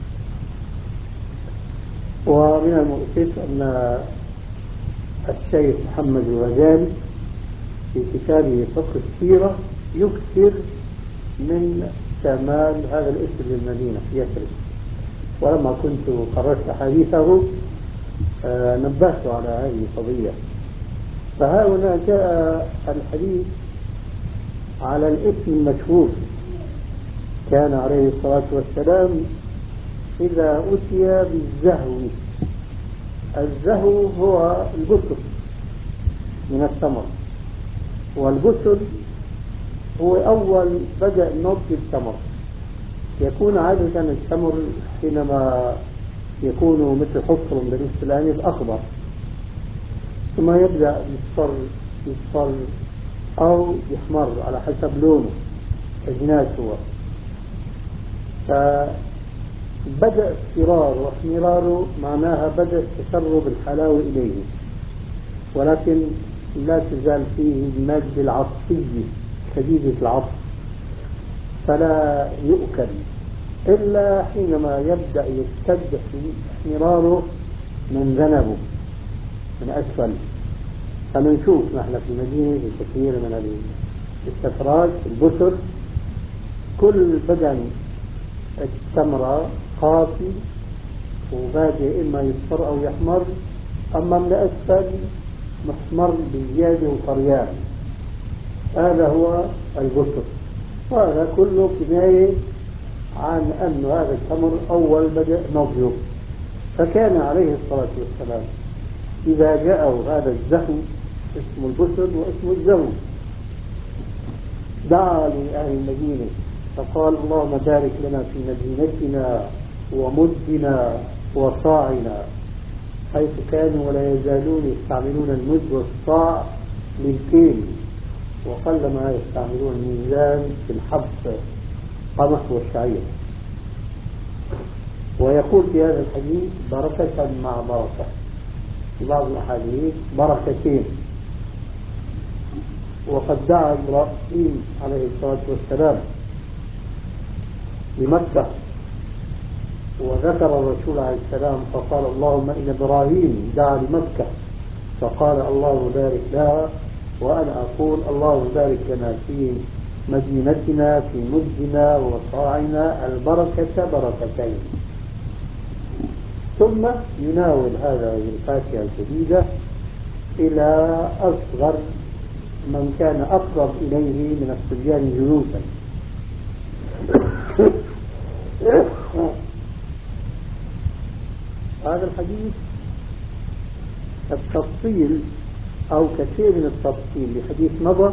ومن المؤسف أن الشيخ محمد الغزالي في كتابه فقه السيرة يكثر من استعمال هذا الاسم للمدينة يثرب، ولما كنت قرأت حديثه نبهت على هذه القضية. فها هنا جاء الحديث على الاسم المشهور: كان عليه الصلاة والسلام إذا أتي بالزهو. الزهو هو البسل من التمر، والبسل هو أول بدء نضج التمر. يكون عادة التمر حينما يكون مثل حصر بالنسبة للآنف أخضر، ثم يبدأ يصفر أو يحمر على حسب لونه أجناس هو. فبدأ اصفرار واحمراره معناها بدأ تسرب الحلاوة إليه، ولكن لا تزال فيه المادة العطفية شديدة العطف، فلا يؤكل إلا حينما يبدأ يشتد احمراره من ذنبه من أسفل. فنشوف نحن في المدينة في كثير من الاستفراج البسل كل بدن التمرة قاسي وبادئ إما يصفر أو يحمر، أما من أسفل محمر بزيادة وطريان. هذا هو البسل، وهذا كله كناية عن أن هذا التمر أول بدء نضجه. فكان عليه الصلاة والسلام إذا جاءوا هذا الزهو اسمه البسل واسمه الزهو دعا لأهل المدينة فقال اللهم بارك لنا في مدينتنا ومدنا وصاعنا، حيث كانوا ولا يزالون يستعملون المد والصاع للكيل، وقلما يستعملون الميزان في الحبس قمح والشعير. ويقول في هذا الحديث بركة مع بركة، في بعض الأحاديث بركتين. وقد دعا إبراهيم عليه الصلاة والسلام لمكة، وذكر الرسول عليه السلام فقال اللهم إن إبراهيم دعا لمكة فقال اللهم بارك لها، وأنا أقول اللهم بارك لنا في مدينتنا في مدنا وصاعنا البركة بركتين. ثم يناول هذه الفاكهة الجديدة إلى أصغر من كان أقرب إليه من الصبيان جلوسا. هذا الحديث التفصيل أو كثير من التفصيل لحديث مضى،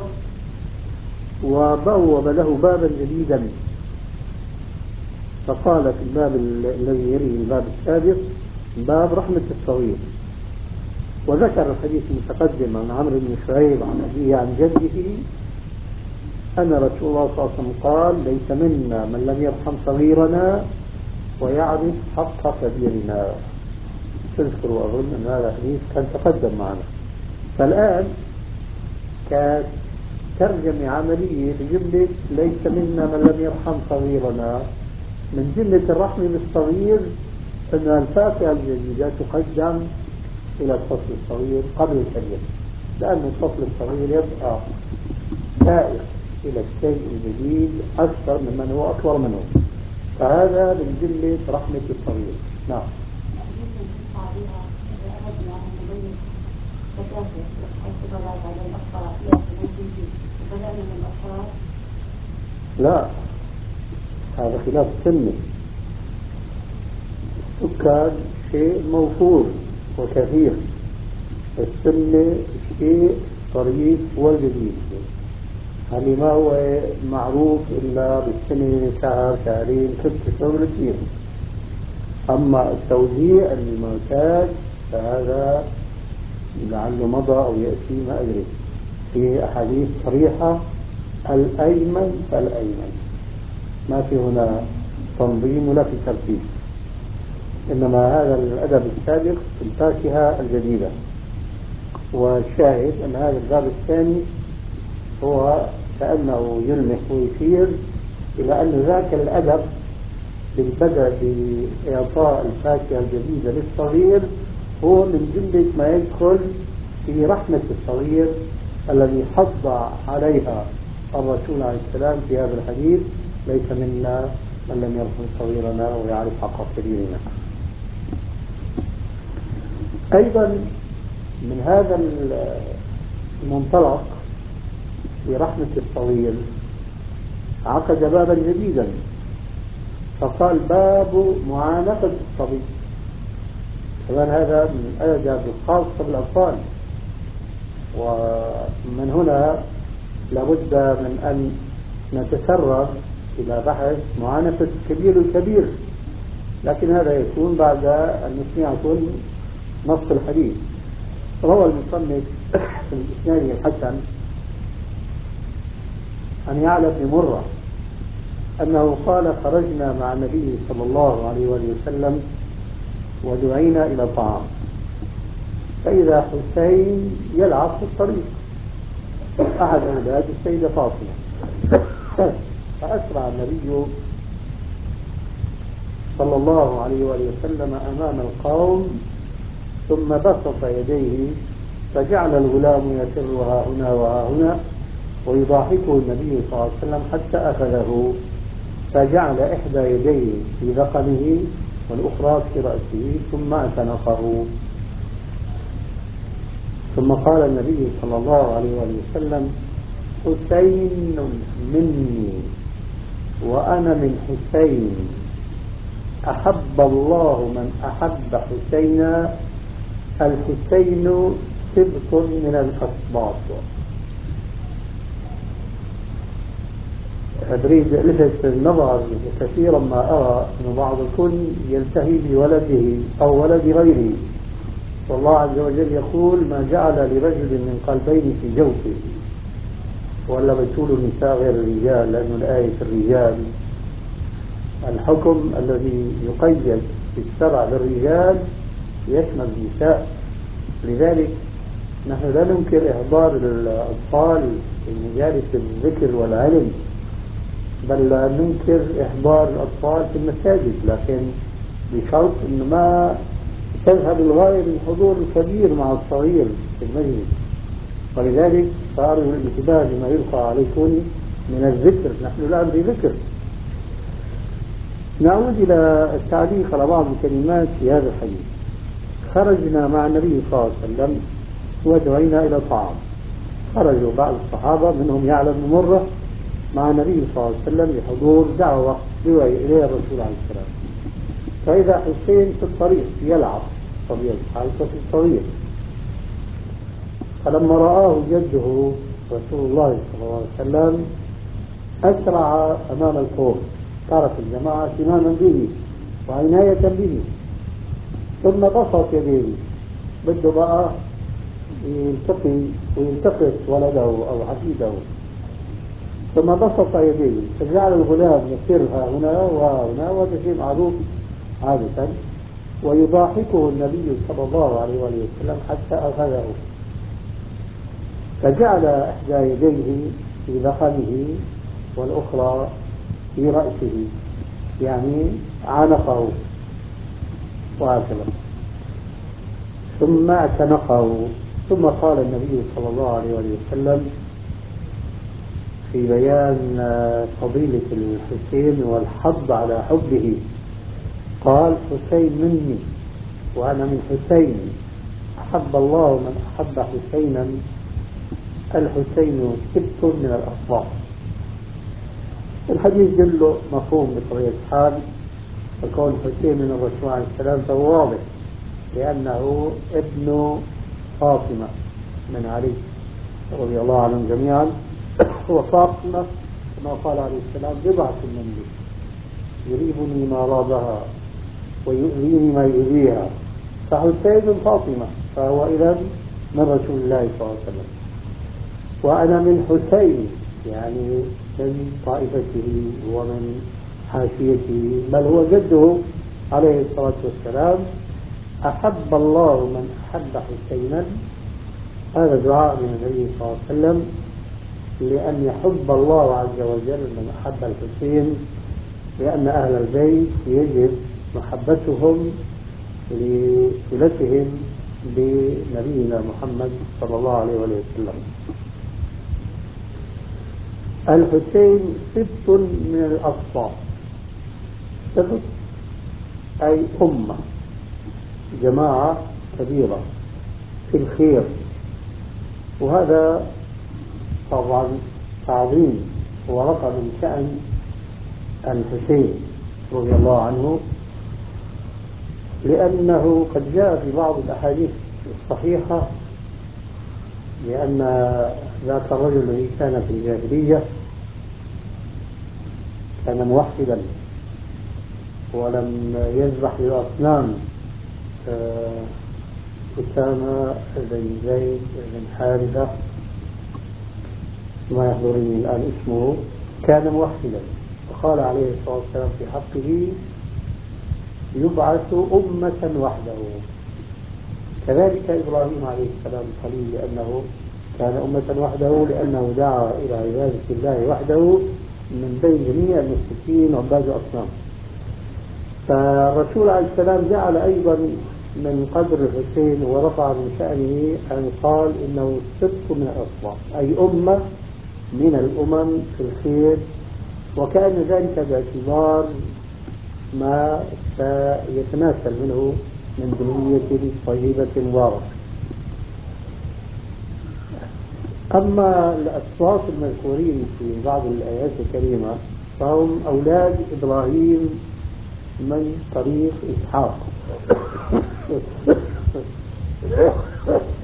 وبوب له بابا جديدا، فقال في الباب الذي يلي الباب السابق باب رحمة الصغير، وذكر الحديث المتقدم عن عمرو بن شعيب عن أبيه عن جده أن رسول الله صلى الله عليه وسلم قال ليس منا من لم يرحم صغيرنا ويعرف حق كبيرنا. تذكروا أظن أن هذا الحديث كان تقدم معنا. فالآن كترجمة عملية لجملة ليس منا من لم يرحم صغيرنا، من جملة الرحمة بالصغير أن الفاكهة الجديدة تقدم إلى الطفل الصغير قبل الكبير، لأن الطفل الصغير يبقى سائق إلى الشيء الجديد أكثر ممن هو أكبر منه، فهذا من جملة رحمة الصغير. نعم. لا، هذا خلاف السنة. السكر شيء موفور وكثير، السنة شيء طريق والجديد، هذه ما هو معروف إلا بالسنة شهر شهرين 6 شهور كثير. أما التوزيع المعتاد فهذا لعله مضى أو يأتي ما أدري، في أحاديث صريحة الأيمن فالأيمن، ما في هنا تنظيم ولا في ترتيب، إنما هذا الأدب السابق في الفاكهة الجديدة. والشاهد أن هذا الباب الثاني هو كأنه يلمح ويشير إلى أن ذاك الأدب بالبدء بإعطاء الفاكهة الجديدة للصغير هو من جملة ما يدخل في رحمة الصغير الذي حض عليها الرسول عليه السلام في هذا الحديث ليس منا من لم يرحم صغيرنا ويعرف حق كبيرنا. أيضا من هذا المنطلق في رحمة الصغير عقد بابا جديدا فقال باب معانقة الصبي. كمان هذا من الآداب الخاصة بالأطفال، ومن هنا لابد من أن نتسرب إلى بحث معانقة الكبير الكبير، لكن هذا يكون بعد أن نسمعكم نص الحديث. روى المصنف في الإسناد الحسن عن يعلى بن مرة أنه قال خرجنا مع النبي صلى الله عليه وآله وسلم ودعينا إلى طعام، فإذا حسين يلعب في الطريق أحد أولاد السيدة فاطمة، فأسرع النبي صلى الله عليه وآله وسلم أمام القوم ثم بسط يديه فجعل الغلام يسر ها هنا وها هنا ويضاحكه النبي صلى الله عليه وسلم حتى أخذه فجعل إحدى يديه في ذقنه والأخرى في رأسه ثم أتنقه. ثم قال النبي صلى الله عليه وسلم حسين مني وأنا من حسين، أحب الله من أحب حسينا، الحسين سبط من الأسباط. أريد ألفت النظر كثيرا ما أرى أن بعضكم يلتهي بولده أو ولد غيره، والله عز وجل يقول: ما جعل لرجل من قلبين في جوفه. ولا بتقول النساء غير الرجال، لأن الآية في الرجال الحكم الذي يقيد في الشرع للرجال يشمل النساء. لذلك نحن لا ننكر إحضار الأطفال في مجالس الذكر والعلم، بل ننكر إحضار الأطفال في المساجد، لكن بشرط أن ما تذهب الغاية للحضور الكبير مع الصغير في المجلس. ولذلك فأرجو الانتباه لما يلقى عليكم من الذكر. نحن الآن في ذكر. نعود إلى التعليق على بعض الكلمات في هذا الحديث. خرجنا مع النبي صلى الله عليه وسلم ودعينا إلى طعام. خرجوا بعض الصحابة منهم يعلم بن مرة مع النبي صلى الله عليه وسلم لحضور دعوة دعي إليها الرسول عليه السلام. فإذا حسين في الطريق يلعب طبيعة الحال طفل صغير، فلما رآه جده رسول الله صلى الله عليه وسلم أسرع أمام القوم، ترك الجماعة اهتماما به وعناية به، ثم بسط يديه بده بقى يلتقي ويلتقط ولده أو حفيده، ثم بسط يديه فجعل الغلام يسيرها هنا وهنا، وهذا شيء معروف عادة، ويضاحكه النبي صلى الله عليه وسلم حتى أخذه، فجعل إحدى يديه في ذقنه والأخرى في رأسه، يعني عانقه وهكذا، ثم اعتنقه. ثم قال النبي صلى الله عليه وسلم في بيان فضيلة الحسين والحض على حبه، قال: حسين مني وأنا من حسين، أحب الله من أحب حسينا، الحسين سبت من الأصباط. الحديث جله مفهوم بطبيعة الحال، فكون حسين من الرسول عليه السلام فهو واضح، لأنه ابن فاطمة من علي رضي الله عنهم جميعا، وفاطمة كما قال عليه السلام بضعة مني، يريبني ما رابها ويؤذيني ما يؤذيها، فحسين فاطمة، فهو إذن من رسول الله صلى الله عليه وسلم. وأنا من حسين، يعني من طائفته ومن حاشيته، بل هو جده عليه الصلاة والسلام. أحب الله من أحب حسينا، هذا دعاء من النبي صلى الله عليه وسلم، لأن يحب الله عز وجل من أحب الحسين، لأن أهل البيت يجب محبتهم لصلتهم بنبينا محمد صلى الله عليه وسلم. الحسين سبت من الأصفار، سبت أي أمة، جماعة كبيرة في الخير، وهذا طبعا تعظيم ورفع من شأن الحسين رضي الله عنه، لأنه قد جاء في بعض الأحاديث الصحيحة لأن ذاك الرجل الذي كان في الجاهلية كان موحدا ولم يذبح للأصنام، أسامة بن زيد بن حارثة ما يحضرني الآن اسمه، كان موحدا، وقال عليه الصلاة والسلام في حقه: يبعث أمة وحده. كذلك إبراهيم عليه السلام الخليل، لأنه كان أمة وحده، لأنه دعا إلى عبادة الله وحده من بين جميع المشركين وعباد الأصنام. فالرسول عليه السلام جعل أيضا من قدر الحسين ورفع من شأنه أن قال إنه سبط من الأصنام، أي أمة من الأمم في الخير، وكان ذلك باعتبار ما سيتناسل منه من ذرية طيبة مباركة. أما الأصوات المذكورين في بعض الآيات الكريمة فهم أولاد إبراهيم من طريق إسحاق.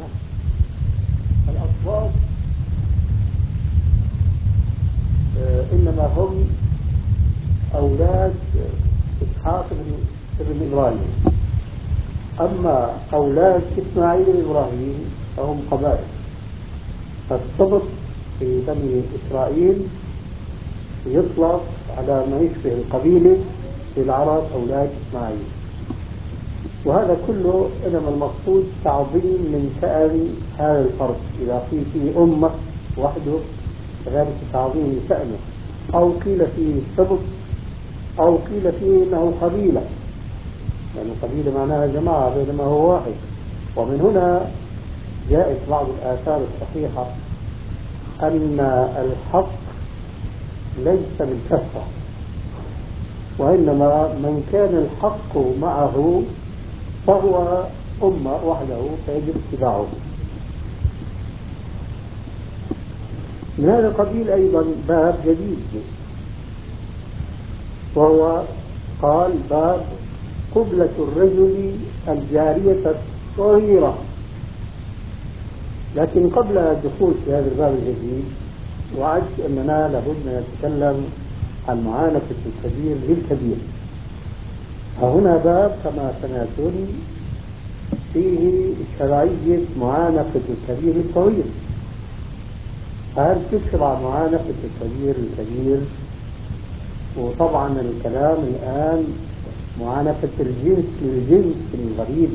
الأصوات إنما هم أولاد إسحاق بن إبراهيم. أما أولاد إسماعيل بن إبراهيم فهم قبائل، فالسبط في بني إسرائيل يطلق على ما يشبه القبيلة في العرب أولاد إسماعيل. وهذا كله إنما المقصود تعظيم من شأن هذا الفرد، إذا قيل فيه أمة وحده كذلك تعظيم شأنه، أو قيل فيه سبط، أو قيل فيه أنه قبيلة، يعني قبيلة معناها جماعة بينما هو واحد. ومن هنا جاءت بعض الآثار الصحيحة أن الحق ليس بالكثرة، وإنما من كان الحق معه فهو أمة وحده فيجب اتباعه. من هذا القبيل أيضا باب جديد، وهو قال باب قبلة الرجل الجارية الصغيرة. لكن قبل الدخول في هذا الباب الجديد وعدت أننا لابد أن نتكلم عن معانقة الكبير للكبير. وهنا باب كما سمعتم فيه شرعية معانقة الكبير الصغير. هل تشرع معانقة الكبير الكبير؟ وطبعا الكلام الآن معانقة الجنس للجنس الغريب،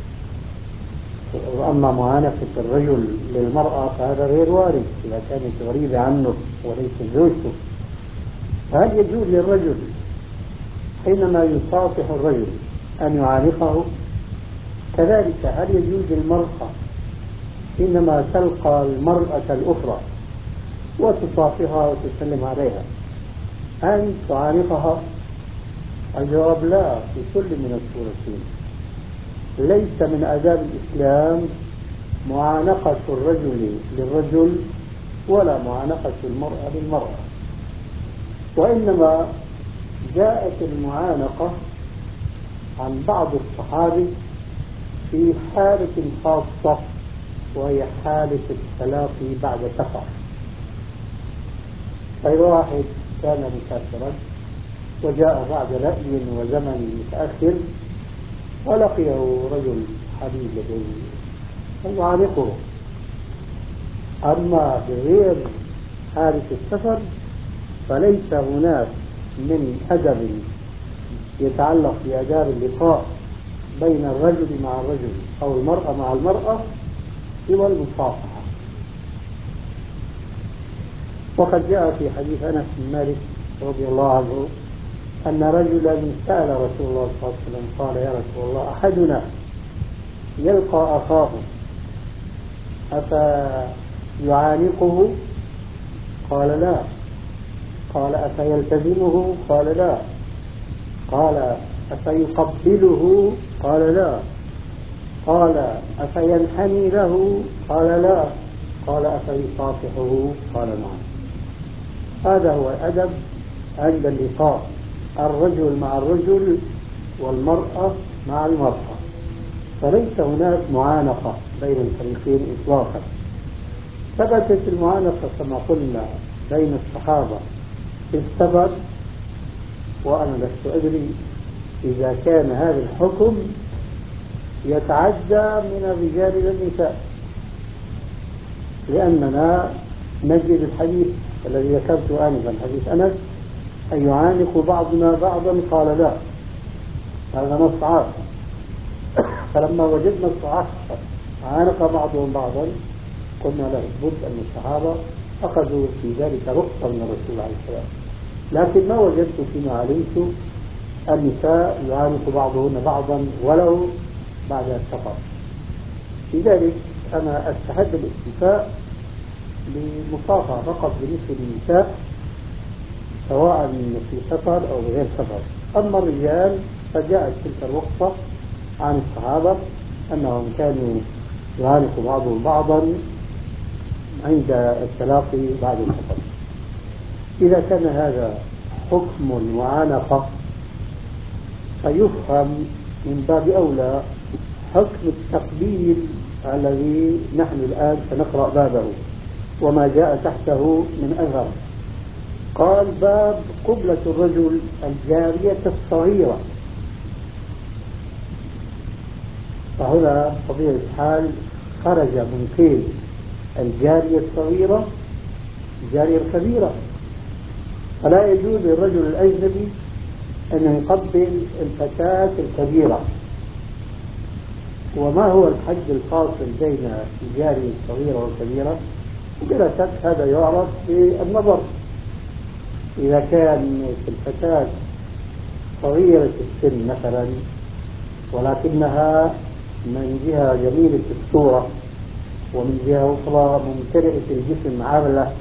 وأما معانقة الرجل للمرأة فهذا غير وارد إذا كانت غريبة عنه وليست زوجته. فهل يجوز للرجل حينما يصافح الرجل أن يعانقه؟ كذلك هل يجوز للمرأة حينما تلقى المرأة الأخرى وتصافحها وتسلم عليها أن تعانقها؟ الجواب لا، في كل من الصورتين. ليس من آداب الإسلام معانقة الرجل للرجل ولا معانقة المرأة للمرأة، وإنما جاءت المعانقة عن بعض الصحابة في حالة خاصة، وهي حالة التلاقي بعد سفر. أي واحد كان مسافرا وجاء بعد رأي وزمن متأخر ولقيه رجل حبيب لديه فيعانقه. أما بغير حالة السفر فليس هناك من أدب يتعلق بآداب اللقاء بين الرجل مع الرجل أو المرأة مع المرأة سوى المصافحة. وقد جاء في حديث أنس بن مالك رضي الله عنه أن رجلا سأل رسول الله صلى الله عليه وسلم قال: يا رسول الله، أحدنا يلقى أخاه أفيعانقه؟ قال: لا. قال: أفيلتزمه؟ قال: لا. قال: أفيقبله؟ قال: لا. قال: أفينحني له؟ قال: لا. قال: أفيصافحه؟ قال: نعم. هذا هو الأدب عند اللقاء، الرجل مع الرجل والمرأة مع المرأة، فليس هناك معانقة بين الفريقين إطلاقا. ثبتت المعانقة كما قلنا بين الصحابة في السفر، وأنا لست أدري إذا كان هذا الحكم يتعدى من الرجال إلى النساء، لأننا نجد الحديث الذي ذكرته آنفا حديث أنس: أن يعانق بعضنا بعضا؟ قال: لا. هذا نص عام. فلما وجدنا الصحابة عانق بعضهم بعضا قلنا لا بد أن الصحابة أخذوا في ذلك رخصة من الرسول عليه السلام. لكن ما وجدت فيما علمت النساء يعانق بعضهن بعضا ولو بعد السفر. لذلك أنا أستحب الاكتفاء بالمصافحة فقط بالنسبة للنساء سواء في سفر أو بغير سفر. أما الرجال فجاءت تلك الرخصة عن الصحابة أنهم كانوا يعانق بعضهم بعضا عند التلاقي بعد السفر. إذا كان هذا حكم المعانقة فيفهم من باب أولى حكم التقبيل الذي نحن الآن سنقرأ بابه وما جاء تحته من أثر. قال باب قبلة الرجل الجارية الصغيرة. فهنا بطبيعة الحال خرج من قيد الجارية الصغيرة الجارية الكبيرة، فلا يجوز للرجل الأجنبي أن يقبل الفتاة الكبيرة. وما هو الحد الفاصل بين الجارية الصغيرة والكبيرة؟ بلا شك هذا يعرف بالنظر. إذا كان الفتاة صغيرة السن مثلا ولكنها من جهة جميلة الصورة ومن جهة أخرى ممتلئة الجسم عبلة،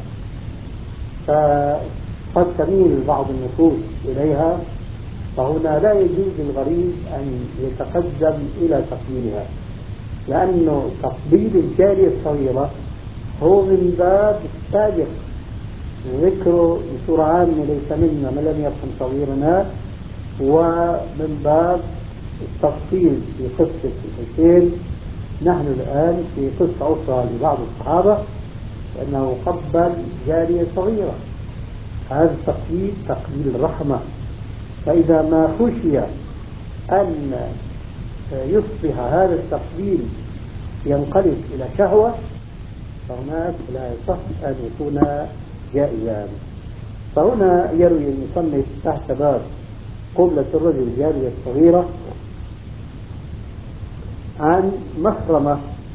فقد تميل بعض النفوس إليها، فهنا لا يجوز للغريب أن يتقدم إلى تقبيلها، لأنه تقبيل الجارية الصغيرة هو من باب السابق ذكر بصورة عامة ليس منا من لم يكن صغيرنا، ومن باب التفصيل في قصة الحسين. نحن الآن في قصة أخرى لبعض الصحابة أنه قبل جارية صغيرة، هذا التقبيل تقبيل رحمة. فإذا ما خشي أن يصبح هذا التقبيل ينقلب إلى شهوة فهناك لا يصح أن يكون جائزا. فهنا يروي المصنف تحت باب قبلة الرجل الجارية الصغيرة عن مخرمة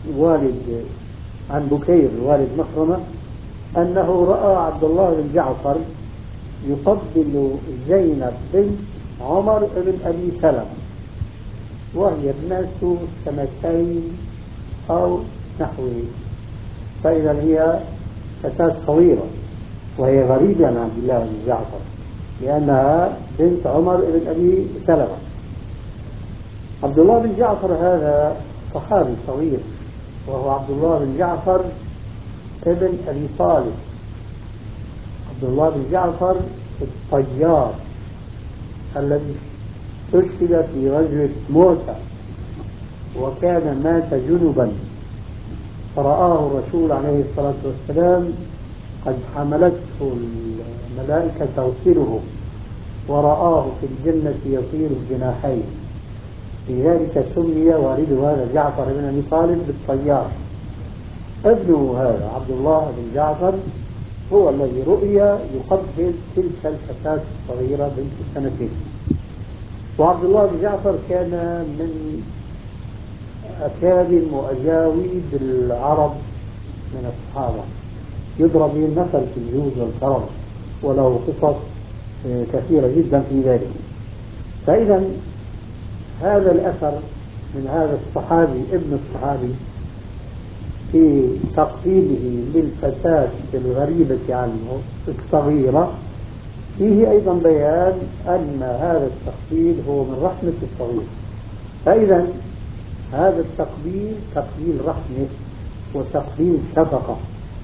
عن بكير والد مخرمة أنه رأى عبد الله بن جعفر يقبل زينب بنت عمر بن أبي سلمة وهي ابنة سنتين أو نحوه، فإذا هي فتاة صغيرة وهي غريبة عن عبد الله بن جعفر لأنها بنت عمر بن أبي سلمة. عبد الله بن جعفر هذا صحابي صغير وهو عبد الله بن جعفر ابن أبي طالب. عبد الله بن جعفر الطيار الذي استشهد في غزوة موتى وكان مات جنبا، فرآه الرسول عليه الصلاة والسلام قد حملته الملائكة تغسله ورآه في الجنة يطير الجناحين، لذلك سمي والده هذا جعفر بن أبي طالب بالطيار. ابنه هذا عبد الله بن جعفر هو الذي رؤي يقبل تلك الفتاة الصغيرة بنت السنتين. وعبد الله بن جعفر كان من أكابر وأجاويد العرب من الصحابة، يضرب به المثل في الجود والكرم، وله قصص كثيرة جدا في ذلك. فإذا هذا الأثر من هذا الصحابي ابن الصحابي في تقبيله للفتاة الغريبة عنه الصغيرة فيه أيضا بيان أن هذا التقبيل هو من رحمة الصغير. فإذا هذا التقبيل تقبيل رحمة وتقبيل شفقة.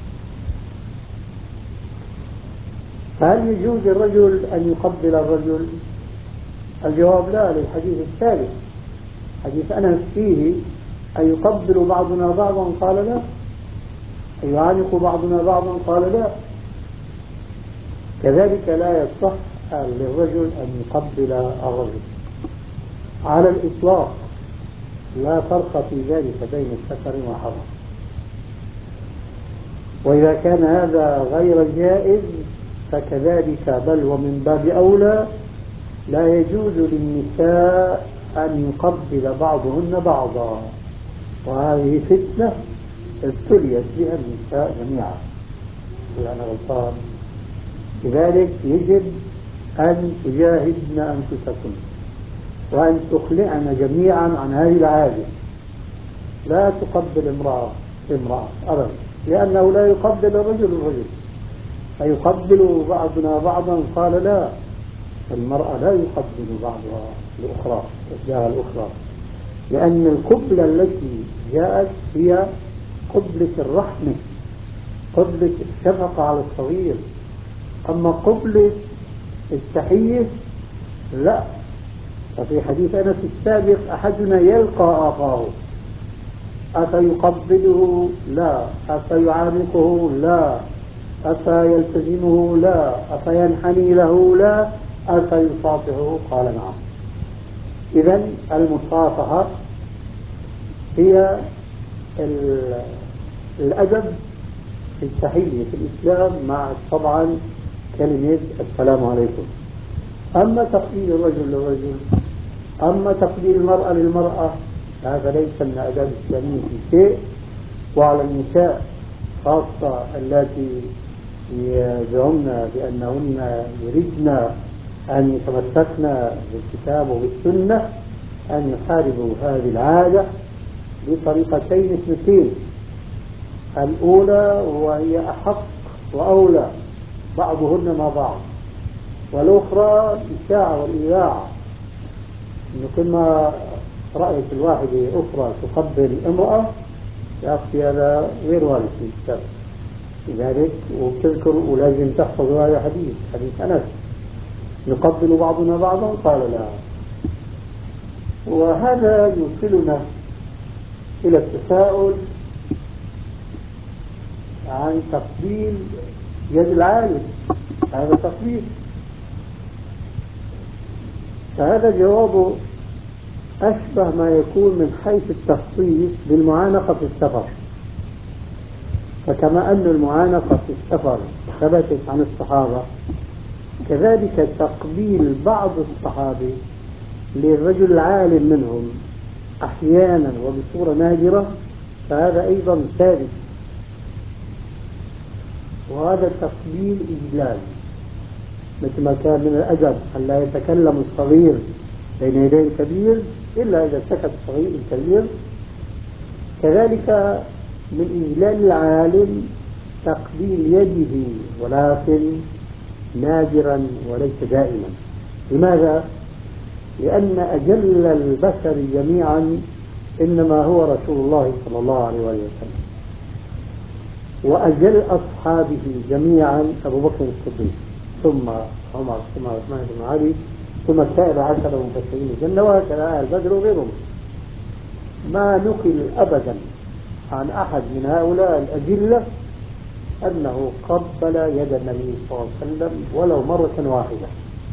فهل يجوز الرجل أن يقبل الرجل؟ الجواب لا، للحديث الثالث حديث أنس فيه أن يقبل بعضنا بعضا قال لا، أن يعانق بعضنا بعضا قال لا. كذلك لا يصح للرجل أن يقبل الرجل على الإطلاق، لا فرق في ذلك بين الذكر وحرام. وإذا كان هذا غير جائز فكذلك بل ومن باب أولى لا يجوز للنساء أن يقبل بعضهن بعضا، وهذه فتنة ابتليت بها النساء جميعا. أنا غلطان؟ لذلك يجب أن تجاهدن أنفسكن وأن تخلعن جميعا عن هذه العادة. لا تقبل امرأة أبدا، لأنه لا يقبل الرجل أيقبل بعضنا بعضا قال لا. المرأة لا يقبل بعضها الأخرى إحداها الأخرى، لأن القبلة التي جاءت هي قبلة الرحمة، قبلة الشفقة على الصغير. أما قبلة التحية لا. ففي حديث أنس السابق أحدنا يلقى أخاه أفيقبله؟ لا. أفيعانقه؟ لا. أفيلتزمه؟ لا. أفينحني له؟ لا. أفيصافحه؟ قال نعم. إذا المصافحة هي الأدب في التحية في الإسلام، مع طبعا كلمة السلام عليكم. أما تقبيل الرجل للرجل، أما تقبيل المرأة للمرأة، هذا ليس من الآداب الإسلامية في شيء. وعلى النساء خاصة اللاتي يزعمن بأنهن يريدن أن يتمسكن بالكتاب وبالسنة أن يحاربوا هذه العادة بطريقتين اثنتين. الأولى وهي أحق وأولى بعضهن مع بعض، والأخرى الإشاعة والإذاعة، إنه كل ما رأيت الواحدة أخرى تقبل امرأة يا أختي هذا غير وارد في الكتاب. لذلك وبتذكر ولازم تحفظ هذا حديث أنس يقبل بعضنا بعضا، قال لا. وهذا يوصلنا إلى التساؤل عن تقبيل يد العالم. هذا تقبيل، فهذا جوابه أشبه ما يكون من حيث التخصيص بالمعانقة في السفر. فكما أن المعانقة في السفر ثبتت عن الصحابة، كذلك تقبيل بعض الصحابة للرجل العالم منهم أحيانا وبصورة نادرة، فهذا أيضا ثابت. وهذا التقبيل إجلال، مثل ما كان من الأدب أن لا يتكلم الصغير بين يدي الكبير إلا إذا سكت الصغير الكبير. كذلك من إجلال العالم تقبيل يده، ولكن نادرا وليس دائما. لماذا؟ لأن أجل البشر جميعا إنما هو رسول الله صلى الله عليه وسلم، وأجل أصحابه جميعا أبو بكر الصديق، ثم عمر، ثم عثمان بن علي، ثم سائر عشرة مبشرين الجنة، وهكذا أهل بدر وغيرهم. ما نقل أبدا عن أحد من هؤلاء الأجلة أنه قبل يد النبي صلى الله عليه وسلم ولو مرة واحدة.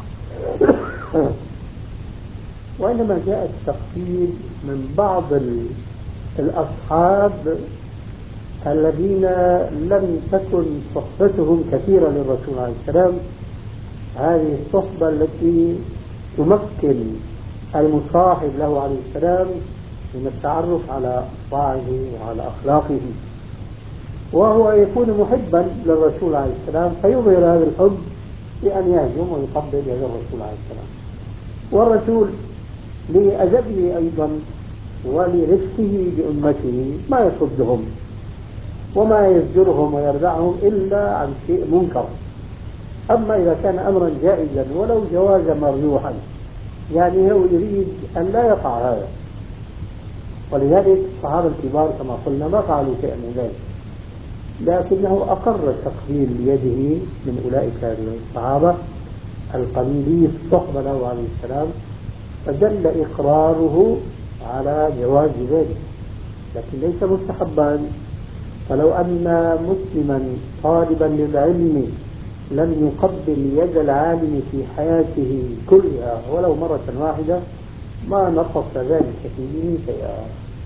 وإنما جاء التقبيل من بعض الأصحاب الذين لم تكن صحبتهم كثيرة للرسول عليه السلام، هذه الصحبة التي تمكن المصاحب له عليه السلام من التعرف على أطباعه وعلى أخلاقه، وهو يكون محبا للرسول عليه السلام فيظهر هذا الحب بأن يهجم ويقبل يد الرسول عليه السلام. والرسول لأدبه أيضا ولرفقه بأمته ما يصدهم وما يزجرهم ويردعهم إلا عن شيء منكر. أما إذا كان أمرا جائزا ولو جوازا مرجوحا، يعني هو يريد أن لا يقع هذا. ولذلك الصحابة الكبار كما قلنا ما فعلوا شيئا من ذلك، لكنه أقر تقبيل يده من أولئك الصحابة القليلي الصحبة له عليه السلام، فدل إقراره على جواز ذلك، لكن ليس مستحبا. فلو أن مسلما طالبا للعلم لم يقبل يد العالم في حياته كلها ولو مرة واحدة ما نقص ذلك في دينه شيئا،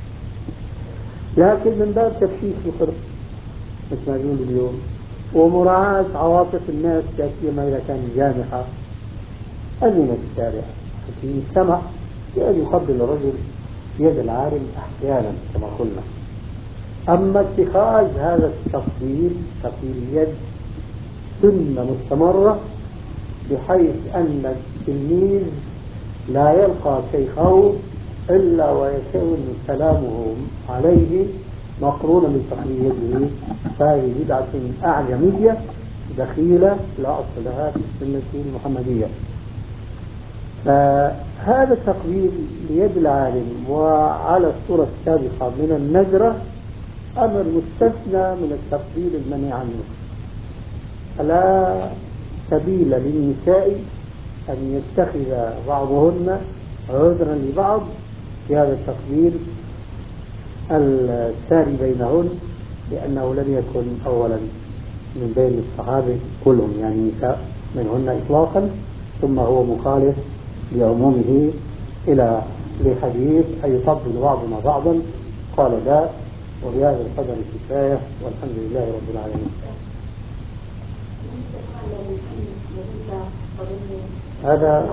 لكن من باب تفشيش الخرق مثل ما يقول اليوم، ومراعاة عواطف الناس لا سيما إذا كان جامحة، أذن الشارع الحكيم سمح بأن يقبل الرجل يد العالم أحيانا كما قلنا. أما اتخاذ هذا التقبيل تقبيل اليد سنة مستمرة، بحيث أن التلميذ لا يلقى شيخه إلا ويكون سلامه عليه مقرونا بتقبيل يده، فهذه بدعة أعجمية دخيلة لا أصل لها في السنة المحمدية. فهذا التقبيل ليد العالم وعلى الصورة السابقة من النذرة أمر مستثنى من التقبيل المنهي عنه. فلا سبيل للنساء أن يتخذ بعضهن عذرا لبعض في هذا التقبيل الساري بينهن، لأنه لم يكن أولا من بين الصحابة كلهم، يعني النساء منهن إطلاقا، ثم هو مخالف لعمومه إلى لحديث أيفضل بعضنا بعضا، قال لا، وبهذا القدر كفاية، والحمد لله رب العالمين. هذا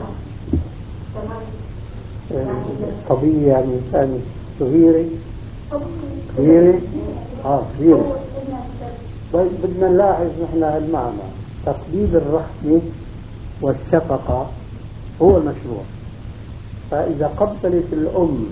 قضية يعني كانت كبيرة كبيرة كبيرة. بدنا نلاحظ نحن المعنى تقبيل الرحمة والشفقة هو المشروع. فإذا قبلت الأم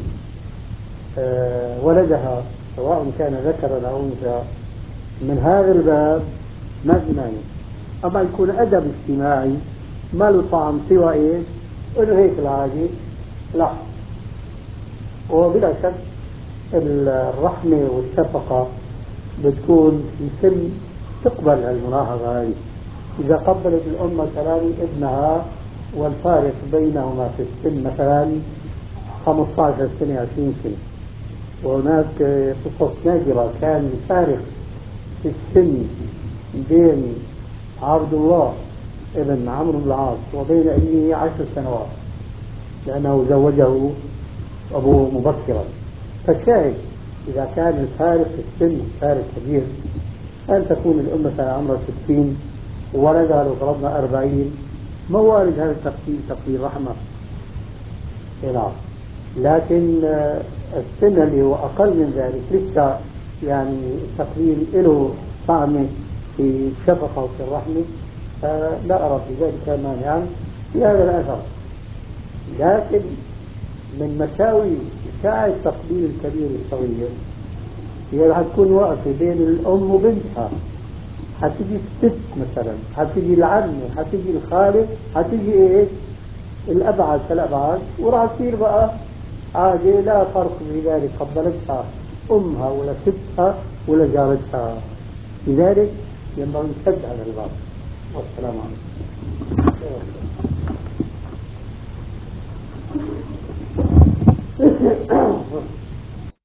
ولدها سواء كان ذكرا أو أنثى من هذا الباب ما في مانع، أما يكون أدب اجتماعي ما له طعم سوى إيش؟ إنه هيك العادي، لا. وبلا شك الرحمة والشفقة بتكون في سن تقبل الملاحظة هذه. إذا قبلت الأم مثلا ابنها والفارق بينهما في السن مثلا 15 سنة 20 سنة، وهناك قصص نادرة كان الفارق في السن بين عبد الله ابن عمرو بن العاص وبين ابنه 10 سنوات، لأنه زوجه أبوه مبكرا. فالشاهد إذا كان الفارق في السن فارق كبير، أن تكون الأم مثلا عمرها 60 وولدها لو فرضنا 40، ما وارد هذا التقبيل تقبيل رحمة. نعم، لكن السن اللي هو أقل من ذلك لسه يعني التقبيل له طعم في الشفقة وفي الرحمة، لا أرى في ذلك مانعا في هذا الأثر. لكن من مساوي إشاعة تقبيل الكبير الصغير هي رح تكون واقفة بين الأم وبنتها، حتيجي الست مثلا، حتيجي العمة، حتيجي الخالة، حتيجي إيش الأبعد فالأبعد، وراح تصير بقى عادة لا فرق في ذلك قبلتها أمها ولا ستها ولا جارتها. لذلك ينبغي نسد هذا الباب. والسلام عليكم.